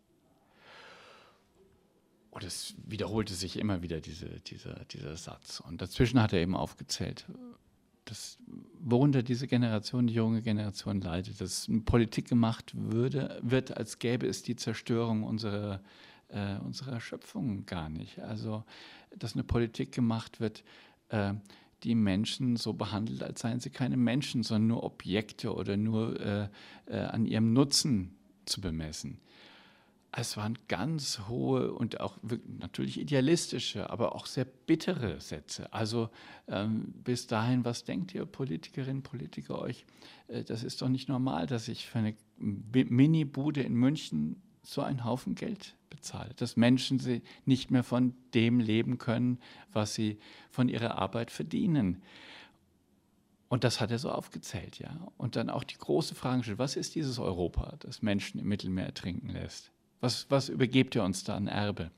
Und es wiederholte sich immer wieder dieser Satz. Und dazwischen hat er eben aufgezählt, worunter diese Generation, die junge Generation leidet, dass Politik gemacht wird, als gäbe es die Zerstörung unserer Schöpfung gar nicht. Also, dass eine Politik gemacht wird, die Menschen so behandelt, als seien sie keine Menschen, sondern nur Objekte oder nur an ihrem Nutzen zu bemessen. Es waren ganz hohe und auch natürlich idealistische, aber auch sehr bittere Sätze. Also bis dahin, was denkt ihr Politikerinnen, Politiker euch? Das ist doch nicht normal, dass ich für eine Mini-Bude in München so einen Haufen Geld bezahle. Dass Menschen sie nicht mehr von dem leben können, was sie von ihrer Arbeit verdienen. Und das hat er so aufgezählt, ja. Und dann auch die große Frage gestellt, was ist dieses Europa, das Menschen im Mittelmeer ertrinken lässt? Was übergebt ihr uns da an Erbe?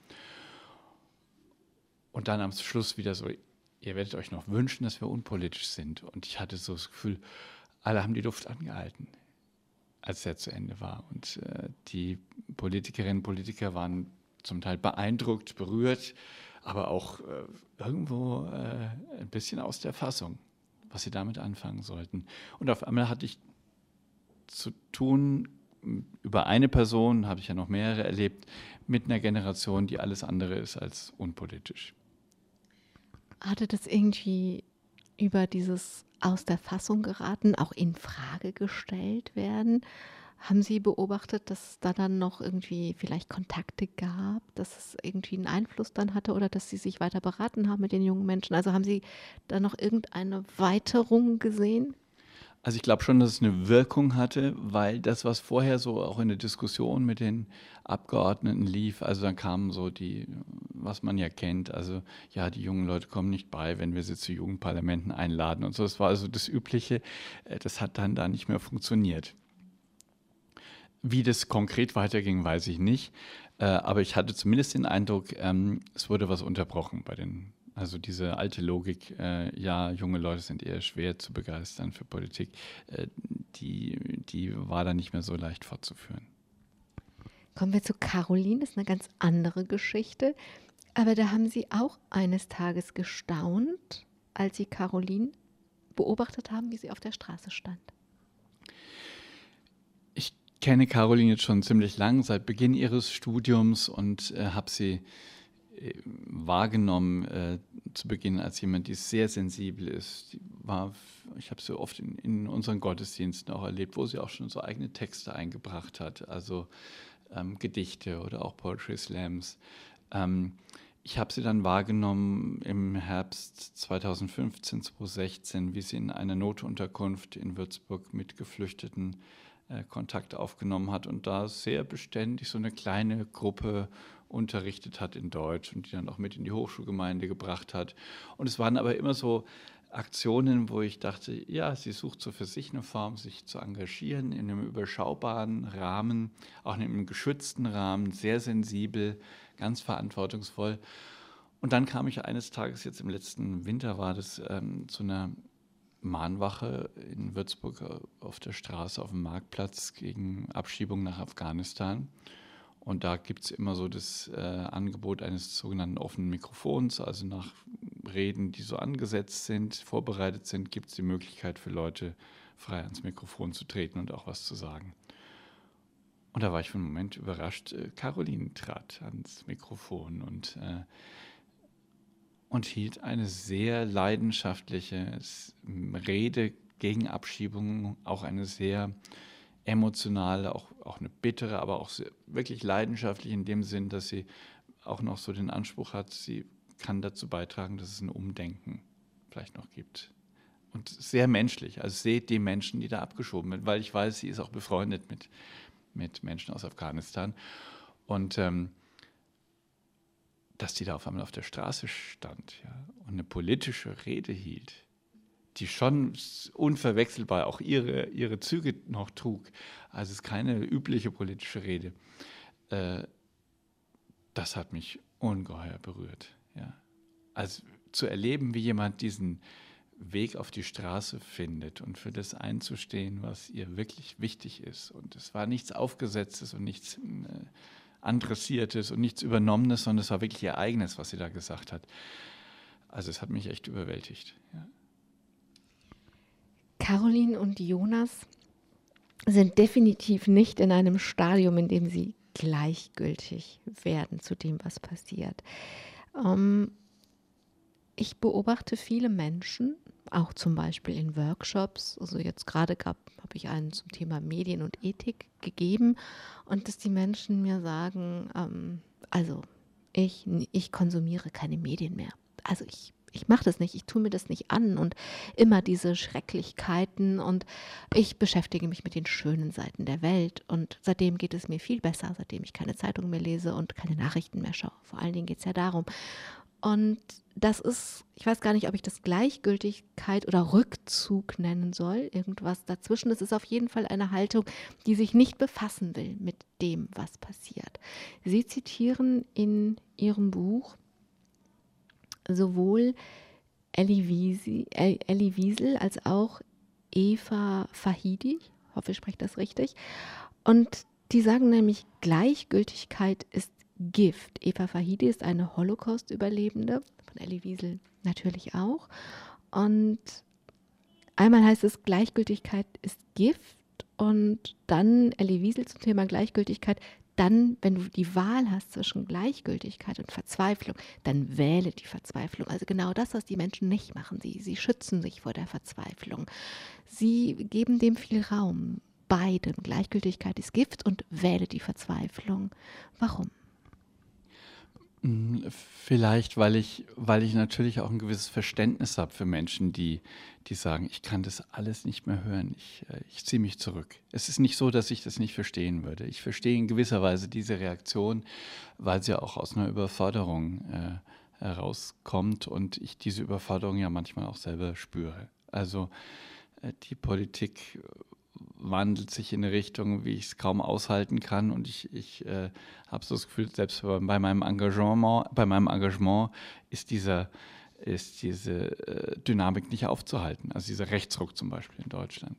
Und dann am Schluss wieder so, ihr werdet euch noch wünschen, dass wir unpolitisch sind. Und ich hatte so das Gefühl, alle haben die Luft angehalten, als er zu Ende war. Und die Politikerinnen und Politiker waren zum Teil beeindruckt, berührt, aber auch irgendwo ein bisschen aus der Fassung, was sie damit anfangen sollten. Und auf einmal hatte ich zu tun, über eine Person, habe ich ja noch mehrere erlebt, mit einer Generation, die alles andere ist als unpolitisch. Hatte das irgendwie über dieses aus der Fassung geraten, auch in Frage gestellt werden? Haben Sie beobachtet, dass es da dann noch irgendwie vielleicht Kontakte gab, dass es irgendwie einen Einfluss dann hatte oder dass Sie sich weiter beraten haben mit den jungen Menschen? Also haben Sie da noch irgendeine Weiterung gesehen? Also ich glaube schon, dass es eine Wirkung hatte, weil das, was vorher so auch in der Diskussion mit den Abgeordneten lief, also dann kamen so die, was man ja kennt, also ja, die jungen Leute kommen nicht bei, wenn wir sie zu Jugendparlamenten einladen und so. Das war also das Übliche. Das hat dann da nicht mehr funktioniert. Wie das konkret weiterging, weiß ich nicht. Aber ich hatte zumindest den Eindruck, es wurde was unterbrochen bei den, also diese alte Logik, ja, junge Leute sind eher schwer zu begeistern für Politik, die war dann nicht mehr so leicht fortzuführen. Kommen wir zu Caroline, das ist eine ganz andere Geschichte. Aber da haben Sie auch eines Tages gestaunt, als Sie Caroline beobachtet haben, wie sie auf der Straße stand. Ich kenne Caroline jetzt schon ziemlich lang, seit Beginn ihres Studiums und habe sie wahrgenommen zu Beginn als jemand, die sehr sensibel ist. Ich habe sie oft in unseren Gottesdiensten auch erlebt, wo sie auch schon so eigene Texte eingebracht hat, also Gedichte oder auch Poetry Slams. Ich habe sie dann wahrgenommen im Herbst 2015, 2016, wie sie in einer Notunterkunft in Würzburg mit Geflüchteten Kontakt aufgenommen hat und da sehr beständig so eine kleine Gruppe unterrichtet hat in Deutsch und die dann auch mit in die Hochschulgemeinde gebracht hat. Und es waren aber immer so Aktionen, wo ich dachte, ja, sie sucht so für sich eine Form, sich zu engagieren in einem überschaubaren Rahmen, auch in einem geschützten Rahmen, sehr sensibel, ganz verantwortungsvoll. Und dann kam ich eines Tages, jetzt im letzten Winter war das, zu einer Mahnwache in Würzburg auf der Straße, auf dem Marktplatz gegen Abschiebung nach Afghanistan. Und da gibt es immer so das Angebot eines sogenannten offenen Mikrofons, also nach Reden, die so angesetzt sind, vorbereitet sind, gibt es die Möglichkeit für Leute, frei ans Mikrofon zu treten und auch was zu sagen. Und da war ich für einen Moment überrascht. Caroline trat ans Mikrofon und hielt eine sehr leidenschaftliche Rede gegen Abschiebung, auch eine sehr emotionale, auch eine bittere, aber auch sehr, wirklich leidenschaftlich in dem Sinn, dass sie auch noch so den Anspruch hat, sie kann dazu beitragen, dass es ein Umdenken vielleicht noch gibt. Und sehr menschlich, also seht die Menschen, die da abgeschoben werden, weil ich weiß, sie ist auch befreundet mit Menschen aus Afghanistan. Und dass die da auf einmal auf der Straße stand, ja, und eine politische Rede hielt, die schon unverwechselbar auch ihre Züge noch trug. Also es ist keine übliche politische Rede. Das hat mich ungeheuer berührt. Ja. Also zu erleben, wie jemand diesen Weg auf die Straße findet und für das einzustehen, was ihr wirklich wichtig ist. Und es war nichts Aufgesetztes und nichts Andressiertes und nichts Übernommenes, sondern es war wirklich ihr eigenes, was sie da gesagt hat. Also es hat mich echt überwältigt. Ja. Caroline und Jonas sind definitiv nicht in einem Stadium, in dem sie gleichgültig werden zu dem, was passiert. Ich beobachte viele Menschen, auch zum Beispiel in Workshops, also jetzt gerade habe ich einen zum Thema Medien und Ethik gegeben und dass die Menschen mir sagen, also ich konsumiere keine Medien mehr. Also ich mache das nicht, ich tue mir das nicht an und immer diese Schrecklichkeiten und ich beschäftige mich mit den schönen Seiten der Welt und seitdem geht es mir viel besser, seitdem ich keine Zeitung mehr lese und keine Nachrichten mehr schaue. Vor allen Dingen geht es ja darum. Und das ist, ich weiß gar nicht, ob ich das Gleichgültigkeit oder Rückzug nennen soll, irgendwas dazwischen. Es ist auf jeden Fall eine Haltung, die sich nicht befassen will mit dem, was passiert. Sie zitieren in Ihrem Buch sowohl Elie Wiesel als auch Eva Fahidi, ich hoffe, ich spreche das richtig. Und die sagen nämlich, Gleichgültigkeit ist Gift. Eva Fahidi ist eine Holocaust-Überlebende, von Elie Wiesel natürlich auch. Und einmal heißt es, Gleichgültigkeit ist Gift, und dann Elie Wiesel zum Thema Gleichgültigkeit. Dann, wenn du die Wahl hast zwischen Gleichgültigkeit und Verzweiflung, dann wähle die Verzweiflung. Also genau das, was die Menschen nicht machen. Sie schützen sich vor der Verzweiflung. Sie geben dem viel Raum. Beidem. Gleichgültigkeit ist Gift und wähle die Verzweiflung. Warum? Vielleicht, weil ich natürlich auch ein gewisses Verständnis habe für Menschen, die sagen, ich kann das alles nicht mehr hören, ich ziehe mich zurück. Es ist nicht so, dass ich das nicht verstehen würde. Ich verstehe in gewisser Weise diese Reaktion, weil sie auch aus einer Überforderung herauskommt und ich diese Überforderung ja manchmal auch selber spüre. Also die Politik wandelt sich in eine Richtung, wie ich es kaum aushalten kann, und ich habe so das Gefühl, selbst bei meinem Engagement ist diese Dynamik nicht aufzuhalten, also dieser Rechtsruck zum Beispiel in Deutschland.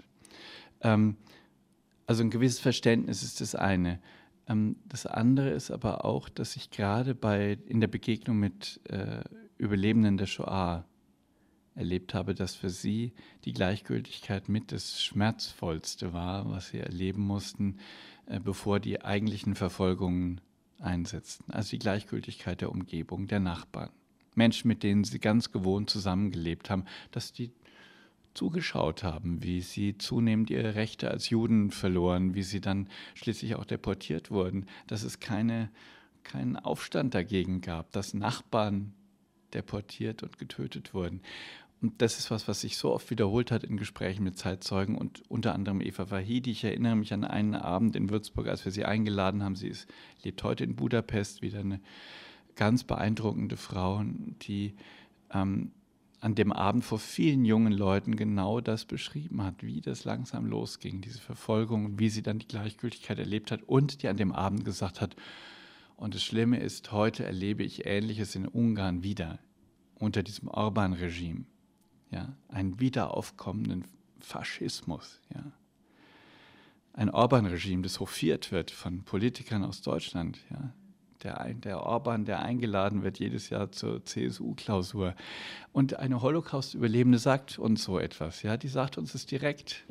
Also ein gewisses Verständnis ist das eine. Das andere ist aber auch, dass ich gerade in der Begegnung mit Überlebenden der Shoah erlebt habe, dass für sie die Gleichgültigkeit mit das Schmerzvollste war, was sie erleben mussten, bevor die eigentlichen Verfolgungen einsetzten. Also die Gleichgültigkeit der Umgebung, der Nachbarn. Menschen, mit denen sie ganz gewohnt zusammengelebt haben, dass die zugeschaut haben, wie sie zunehmend ihre Rechte als Juden verloren, wie sie dann schließlich auch deportiert wurden, dass es keinen Aufstand dagegen gab, dass Nachbarn deportiert und getötet wurden. Und das ist was sich so oft wiederholt hat in Gesprächen mit Zeitzeugen und unter anderem Eva Fahidi. Ich erinnere mich an einen Abend in Würzburg, als wir sie eingeladen haben. Sie lebt heute in Budapest, wieder eine ganz beeindruckende Frau, die an dem Abend vor vielen jungen Leuten genau das beschrieben hat, wie das langsam losging, diese Verfolgung, und wie sie dann die Gleichgültigkeit erlebt hat, und die an dem Abend gesagt hat, und das Schlimme ist, heute erlebe ich Ähnliches in Ungarn wieder, unter diesem Orban-Regime. Ja, einen wiederaufkommenden Faschismus. Ja. Ein Orban-Regime, das hofiert wird von Politikern aus Deutschland. Ja. Der Orban, der eingeladen wird jedes Jahr zur CSU-Klausur. Und eine Holocaust-Überlebende sagt uns so etwas. Ja. Die sagt uns es direkt.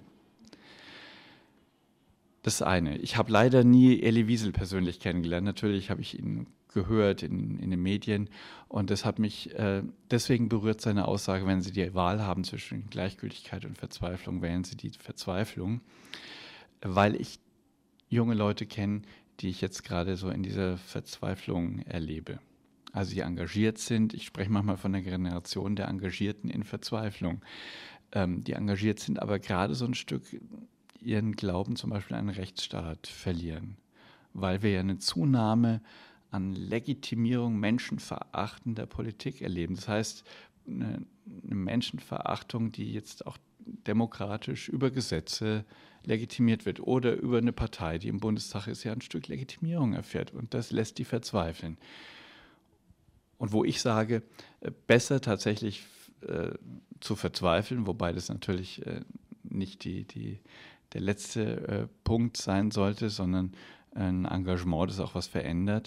Das eine. Ich habe leider nie Elie Wiesel persönlich kennengelernt. Natürlich habe ich ihn gehört in den Medien, und das hat mich, deswegen berührt seine Aussage, wenn Sie die Wahl haben zwischen Gleichgültigkeit und Verzweiflung, wählen Sie die Verzweiflung, weil ich junge Leute kenne, die ich jetzt gerade so in dieser Verzweiflung erlebe. Also die engagiert sind. Ich spreche manchmal von der Generation der Engagierten in Verzweiflung. Die engagiert sind, aber gerade so ein Stück ihren Glauben zum Beispiel an einen Rechtsstaat verlieren, weil wir ja eine Zunahme an Legitimierung menschenverachtender Politik erleben. Das heißt, eine Menschenverachtung, die jetzt auch demokratisch über Gesetze legitimiert wird oder über eine Partei, die im Bundestag ist, ja ein Stück Legitimierung erfährt, und das lässt die verzweifeln. Und wo ich sage, besser tatsächlich zu verzweifeln, wobei das natürlich nicht der letzte Punkt sein sollte, sondern ein Engagement, das auch was verändert,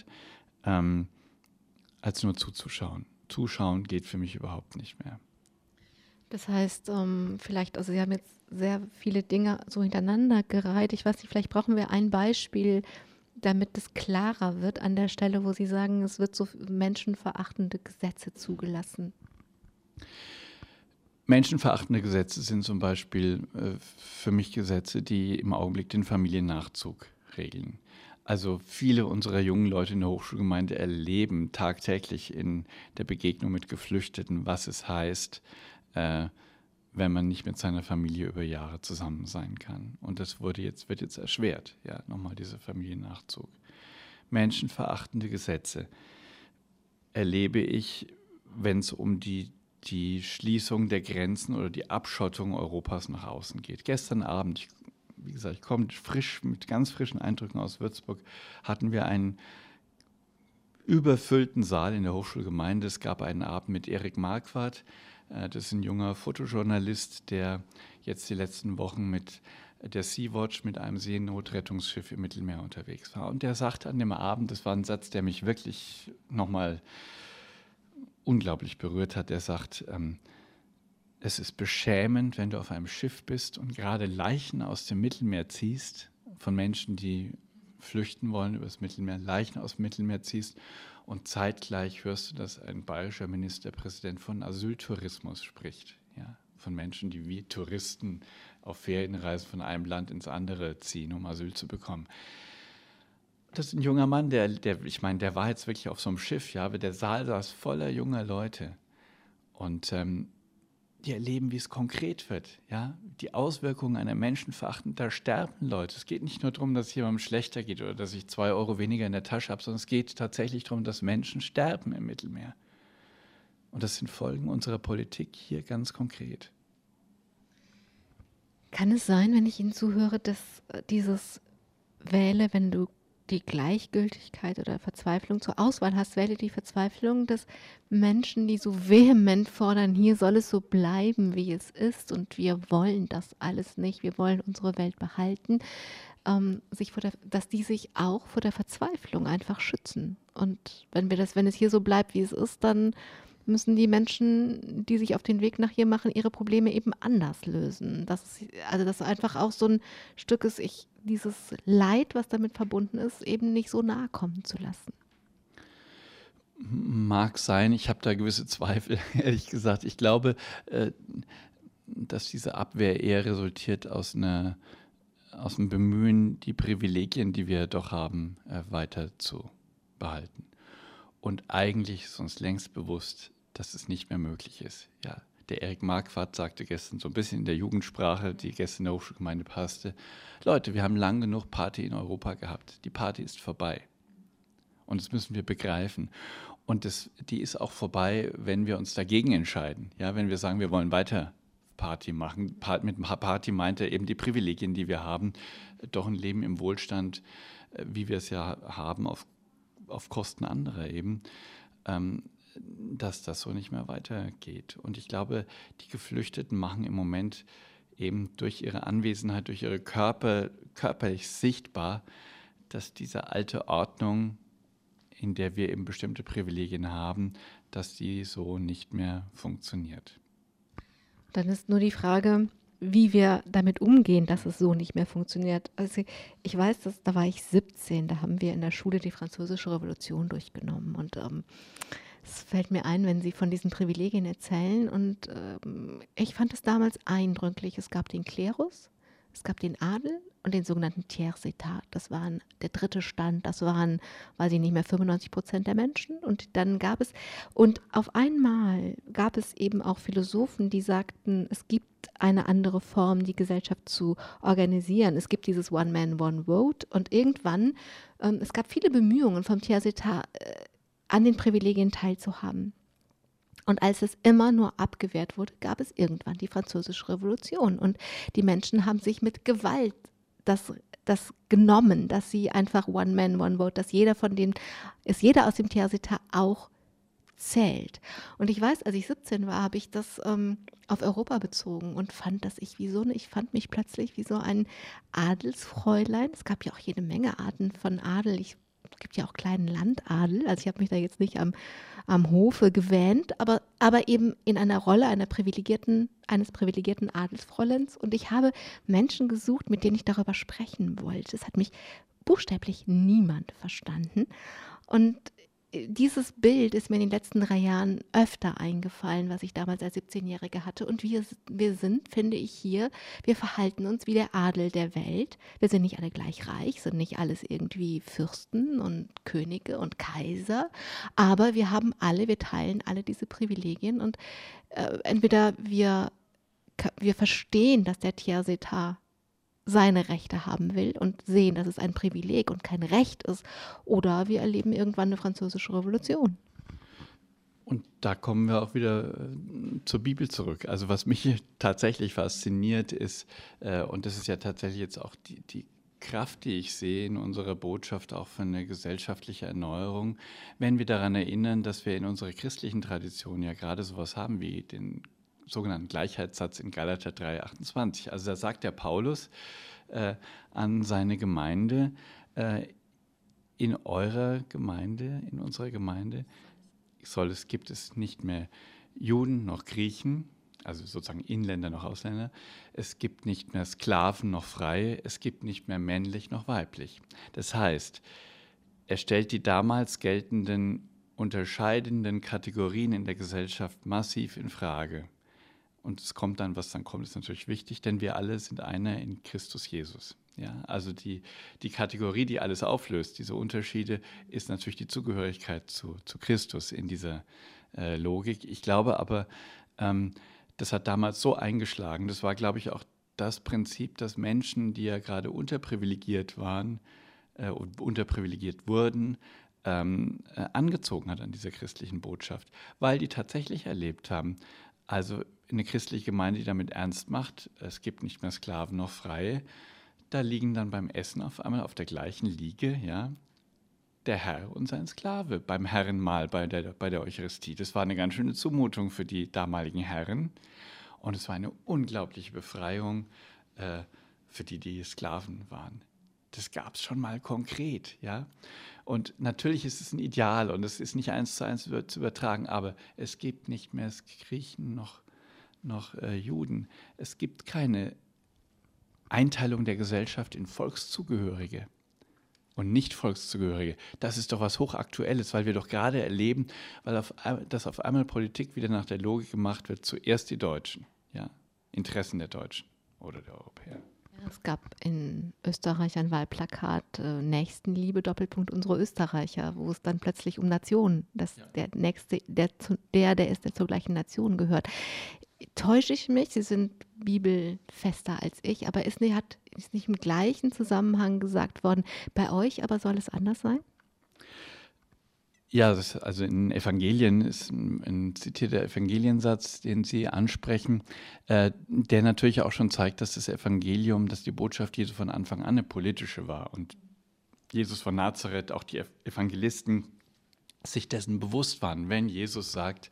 als nur zuzuschauen. Zuschauen geht für mich überhaupt nicht mehr. Das heißt, vielleicht, also Sie haben jetzt sehr viele Dinge so hintereinander gereiht. Ich weiß nicht, vielleicht brauchen wir ein Beispiel, damit es klarer wird an der Stelle, wo Sie sagen, es wird so menschenverachtende Gesetze zugelassen. Menschenverachtende Gesetze sind zum Beispiel für mich Gesetze, die im Augenblick den Familiennachzug regeln. Also viele unserer jungen Leute in der Hochschulgemeinde erleben tagtäglich in der Begegnung mit Geflüchteten, was es heißt, wenn man nicht mit seiner Familie über Jahre zusammen sein kann. Und das wird jetzt erschwert, ja, nochmal dieser Familiennachzug. Menschenverachtende Gesetze erlebe ich, wenn es um die Schließung der Grenzen oder die Abschottung Europas nach außen geht. Gestern Abend, wie gesagt, ich komme mit ganz frischen Eindrücken aus Würzburg, hatten wir einen überfüllten Saal in der Hochschulgemeinde. Es gab einen Abend mit Erik Marquardt. Das ist ein junger Fotojournalist, der jetzt die letzten Wochen mit der Sea-Watch, mit einem Seenotrettungsschiff im Mittelmeer unterwegs war. Und der sagte an dem Abend, das war ein Satz, der mich wirklich nochmal unglaublich berührt hat. Er sagt, es ist beschämend, wenn du auf einem Schiff bist und gerade Leichen aus dem Mittelmeer ziehst, von Menschen, die flüchten wollen über das Mittelmeer, Leichen aus dem Mittelmeer ziehst und zeitgleich hörst du, dass ein bayerischer Ministerpräsident von Asyltourismus spricht. Ja, von Menschen, die wie Touristen auf Ferienreisen von einem Land ins andere ziehen, um Asyl zu bekommen. Das ist ein junger Mann, der war jetzt wirklich auf so einem Schiff, ja, aber der Saal saß voller junger Leute. Und die erleben, wie es konkret wird. Ja? Die Auswirkungen einer Menschenverachtenden, da sterben Leute. Es geht nicht nur darum, dass es jemandem schlechter geht oder dass ich 2 Euro weniger in der Tasche habe, sondern es geht tatsächlich darum, dass Menschen sterben im Mittelmeer. Und das sind Folgen unserer Politik hier ganz konkret. Kann es sein, wenn ich Ihnen zuhöre, dass dieses Wähle, wenn du die Gleichgültigkeit oder Verzweiflung zur Auswahl hast, wähle die Verzweiflung, dass Menschen, die so vehement fordern, hier soll es so bleiben, wie es ist und wir wollen das alles nicht, wir wollen unsere Welt behalten, dass die sich auch vor der Verzweiflung einfach schützen. Und wenn es hier so bleibt, wie es ist, dann müssen die Menschen, die sich auf den Weg nach hier machen, ihre Probleme eben anders lösen. Das einfach auch so ein Stück ist, dieses Leid, was damit verbunden ist, eben nicht so nahe kommen zu lassen. Mag sein, ich habe da gewisse Zweifel, ehrlich gesagt. Ich glaube, dass diese Abwehr eher resultiert aus dem Bemühen, die Privilegien, die wir doch haben, weiter zu behalten. Und eigentlich ist uns längst bewusst, dass es nicht mehr möglich ist. Ja, der Erik Marquardt sagte gestern so ein bisschen in der Jugendsprache, die gestern in der Hochschulgemeinde passte, Leute, wir haben lang genug Party in Europa gehabt. Die Party ist vorbei. Und das müssen wir begreifen. Und die ist auch vorbei, wenn wir uns dagegen entscheiden. Ja, wenn wir sagen, wir wollen weiter Party machen. Mit Party meint er eben die Privilegien, die wir haben, doch ein Leben im Wohlstand, wie wir es ja haben, auf Kosten anderer eben, dass das so nicht mehr weitergeht. Und ich glaube, die Geflüchteten machen im Moment eben durch ihre Anwesenheit, durch ihre körperlich sichtbar, dass diese alte Ordnung, in der wir eben bestimmte Privilegien haben, dass die so nicht mehr funktioniert. Dann ist nur die Frage, wie wir damit umgehen, dass es so nicht mehr funktioniert. Also ich weiß, da war ich 17, da haben wir in der Schule die Französische Revolution durchgenommen und es fällt mir ein, wenn Sie von diesen Privilegien erzählen und ich fand es damals eindrücklich. Es gab den Klerus, es gab den Adel und den sogenannten Tiers-Etat. Das waren der dritte Stand, das waren, weiß ich nicht mehr, 95% der Menschen. Und dann und auf einmal gab es eben auch Philosophen, die sagten, es gibt eine andere Form, die Gesellschaft zu organisieren. Es gibt dieses One Man, One Vote und irgendwann, es gab viele Bemühungen vom Tiers-Etat, an den Privilegien teilzuhaben. Und als es immer nur abgewehrt wurde, gab es irgendwann die Französische Revolution. Und die Menschen haben sich mit Gewalt das genommen, dass sie einfach One Man, One Vote, dass jeder aus dem Tiers-Etat auch zählt. Und ich weiß, als ich 17 war, habe ich das auf Europa bezogen und fand, ich fand mich plötzlich wie so ein Adelsfräulein. Es gab ja auch jede Menge Arten von Adel. Es gibt ja auch kleinen Landadel, also ich habe mich da jetzt nicht am Hofe gewähnt, aber eben in einer Rolle eines privilegierten Adelsfräuleins und ich habe Menschen gesucht, mit denen ich darüber sprechen wollte. Es hat mich buchstäblich niemand verstanden und dieses Bild ist mir in den letzten 3 Jahren öfter eingefallen, was ich damals als 17-Jährige hatte. Und wir sind, finde ich, wir verhalten uns wie der Adel der Welt. Wir sind nicht alle gleich reich, sind nicht alles irgendwie Fürsten und Könige und Kaiser. Aber wir teilen alle diese Privilegien. Und entweder wir verstehen, dass der Tiers-Etat seine Rechte haben will und sehen, dass es ein Privileg und kein Recht ist. Oder wir erleben irgendwann eine Französische Revolution. Und da kommen wir auch wieder zur Bibel zurück. Also was mich tatsächlich fasziniert ist, und das ist ja tatsächlich jetzt auch die Kraft, die ich sehe in unserer Botschaft auch für eine gesellschaftliche Erneuerung, wenn wir daran erinnern, dass wir in unserer christlichen Tradition ja gerade sowas haben wie den sogenannten Gleichheitssatz in Galater 3,28. Also da sagt der Paulus an seine Gemeinde, in eurer Gemeinde, in unserer Gemeinde, gibt es nicht mehr Juden noch Griechen, also sozusagen Inländer noch Ausländer. Es gibt nicht mehr Sklaven noch Freie, es gibt nicht mehr männlich noch weiblich. Das heißt, er stellt die damals geltenden unterscheidenden Kategorien in der Gesellschaft massiv in Frage. Und es kommt dann, was dann kommt, ist natürlich wichtig, denn wir alle sind einer in Christus Jesus. Ja, also die Kategorie, die alles auflöst, diese Unterschiede, ist natürlich die Zugehörigkeit zu Christus in dieser Logik. Ich glaube aber, das hat damals so eingeschlagen. Das war, glaube ich, auch das Prinzip, dass Menschen, die ja gerade unterprivilegiert waren und unterprivilegiert wurden, angezogen hat an dieser christlichen Botschaft, weil die tatsächlich erlebt haben, also eine christliche Gemeinde, die damit ernst macht, es gibt nicht mehr Sklaven noch Freie, da liegen dann beim Essen auf einmal auf der gleichen Liege, ja, der Herr und sein Sklave beim Herrenmahl bei der Eucharistie. Das war eine ganz schöne Zumutung für die damaligen Herren und es war eine unglaubliche Befreiung für die Sklaven waren. Das gab es schon mal konkret, ja. Und natürlich ist es ein Ideal und es ist nicht 1:1 zu übertragen, aber es gibt nicht mehr Griechen noch Juden. Es gibt keine Einteilung der Gesellschaft in Volkszugehörige und Nicht-Volkszugehörige. Das ist doch was Hochaktuelles, weil wir doch gerade erleben, dass auf einmal Politik wieder nach der Logik gemacht wird, zuerst die Deutschen, ja, Interessen der Deutschen oder der Europäer. Ja, es gab in Österreich ein Wahlplakat, Nächstenliebe, Doppelpunkt unsere Österreicher, wo es dann plötzlich um Nationen, dass der Nächste, der zur gleichen Nation gehört. Täusche ich mich? Sie sind bibelfester als ich, aber ist nicht im gleichen Zusammenhang gesagt worden, bei euch aber soll es anders sein? Ja, also in Evangelien ist ein zitierter Evangeliensatz, den Sie ansprechen, der natürlich auch schon zeigt, dass das Evangelium, dass die Botschaft Jesu von Anfang an eine politische war und Jesus von Nazareth, auch die Evangelisten sich dessen bewusst waren, wenn Jesus sagt,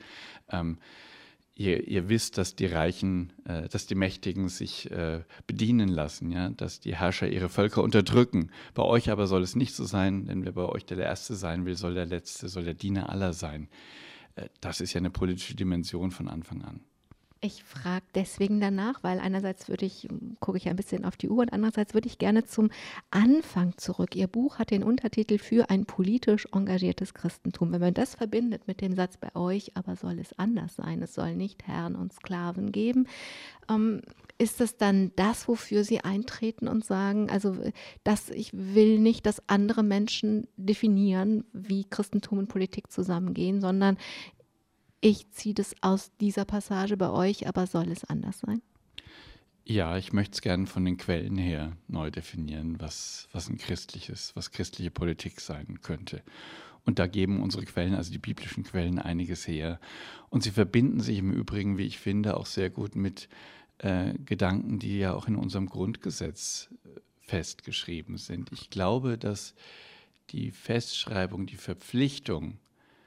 Ihr wisst, dass die Reichen, dass die Mächtigen sich bedienen lassen, ja, dass die Herrscher ihre Völker unterdrücken. Bei euch aber soll es nicht so sein, denn wer bei euch der Erste sein will, soll der Letzte, soll der Diener aller sein. Das ist ja eine politische Dimension von Anfang an. Ich frage deswegen danach, weil einerseits gucke ich ein bisschen auf die Uhr und andererseits würde ich gerne zum Anfang zurück. Ihr Buch hat den Untertitel für ein politisch engagiertes Christentum. Wenn man das verbindet mit dem Satz bei euch, aber soll es anders sein, es soll nicht Herren und Sklaven geben, ist es dann das, wofür Sie eintreten und sagen, also ich will nicht, dass andere Menschen definieren, wie Christentum und Politik zusammengehen, sondern ich ziehe das aus dieser Passage bei euch, aber soll es anders sein? Ja, ich möchte es gerne von den Quellen her neu definieren, was christliche Politik sein könnte. Und da geben unsere Quellen, also die biblischen Quellen, einiges her. Und sie verbinden sich im Übrigen, wie ich finde, auch sehr gut mit Gedanken, die ja auch in unserem Grundgesetz festgeschrieben sind. Ich glaube, dass die Festschreibung, die Verpflichtung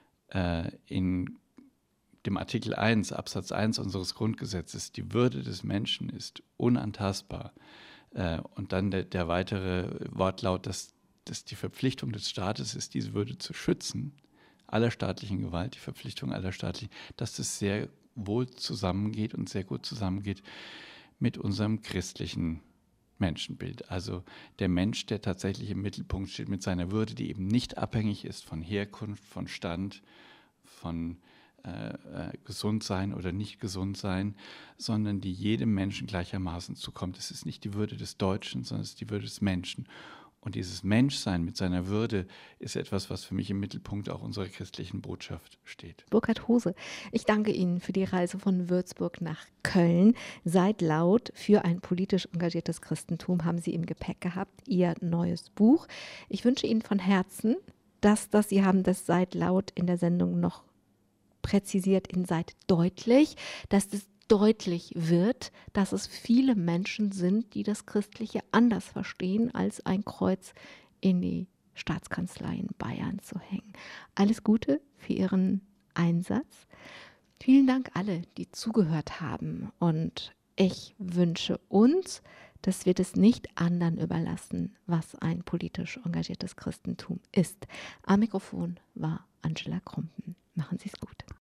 in dem Artikel 1, Absatz 1 unseres Grundgesetzes, die Würde des Menschen ist unantastbar. Und dann der weitere Wortlaut, dass die Verpflichtung des Staates ist, diese Würde zu schützen, aller staatlichen Gewalt, die Verpflichtung aller staatlichen, dass das sehr wohl zusammengeht und sehr gut zusammengeht mit unserem christlichen Menschenbild. Also der Mensch, der tatsächlich im Mittelpunkt steht mit seiner Würde, die eben nicht abhängig ist von Herkunft, von Stand, von gesund sein oder nicht gesund sein, sondern die jedem Menschen gleichermaßen zukommt. Es ist nicht die Würde des Deutschen, sondern es ist die Würde des Menschen. Und dieses Menschsein mit seiner Würde ist etwas, was für mich im Mittelpunkt auch unserer christlichen Botschaft steht. Burkhard Hose, ich danke Ihnen für die Reise von Würzburg nach Köln. Seid laut, für ein politisch engagiertes Christentum haben Sie im Gepäck gehabt, Ihr neues Buch. Ich wünsche Ihnen von Herzen, dass Sie haben das Seid laut in der Sendung noch präzisiert in Seid deutlich, dass es deutlich wird, dass es viele Menschen sind, die das Christliche anders verstehen, als ein Kreuz in die Staatskanzlei in Bayern zu hängen. Alles Gute für Ihren Einsatz. Vielen Dank alle, die zugehört haben, und ich wünsche uns, dass wir das nicht anderen überlassen, was ein politisch engagiertes Christentum ist. Am Mikrofon war Angela Krumpen. Machen Sie es gut.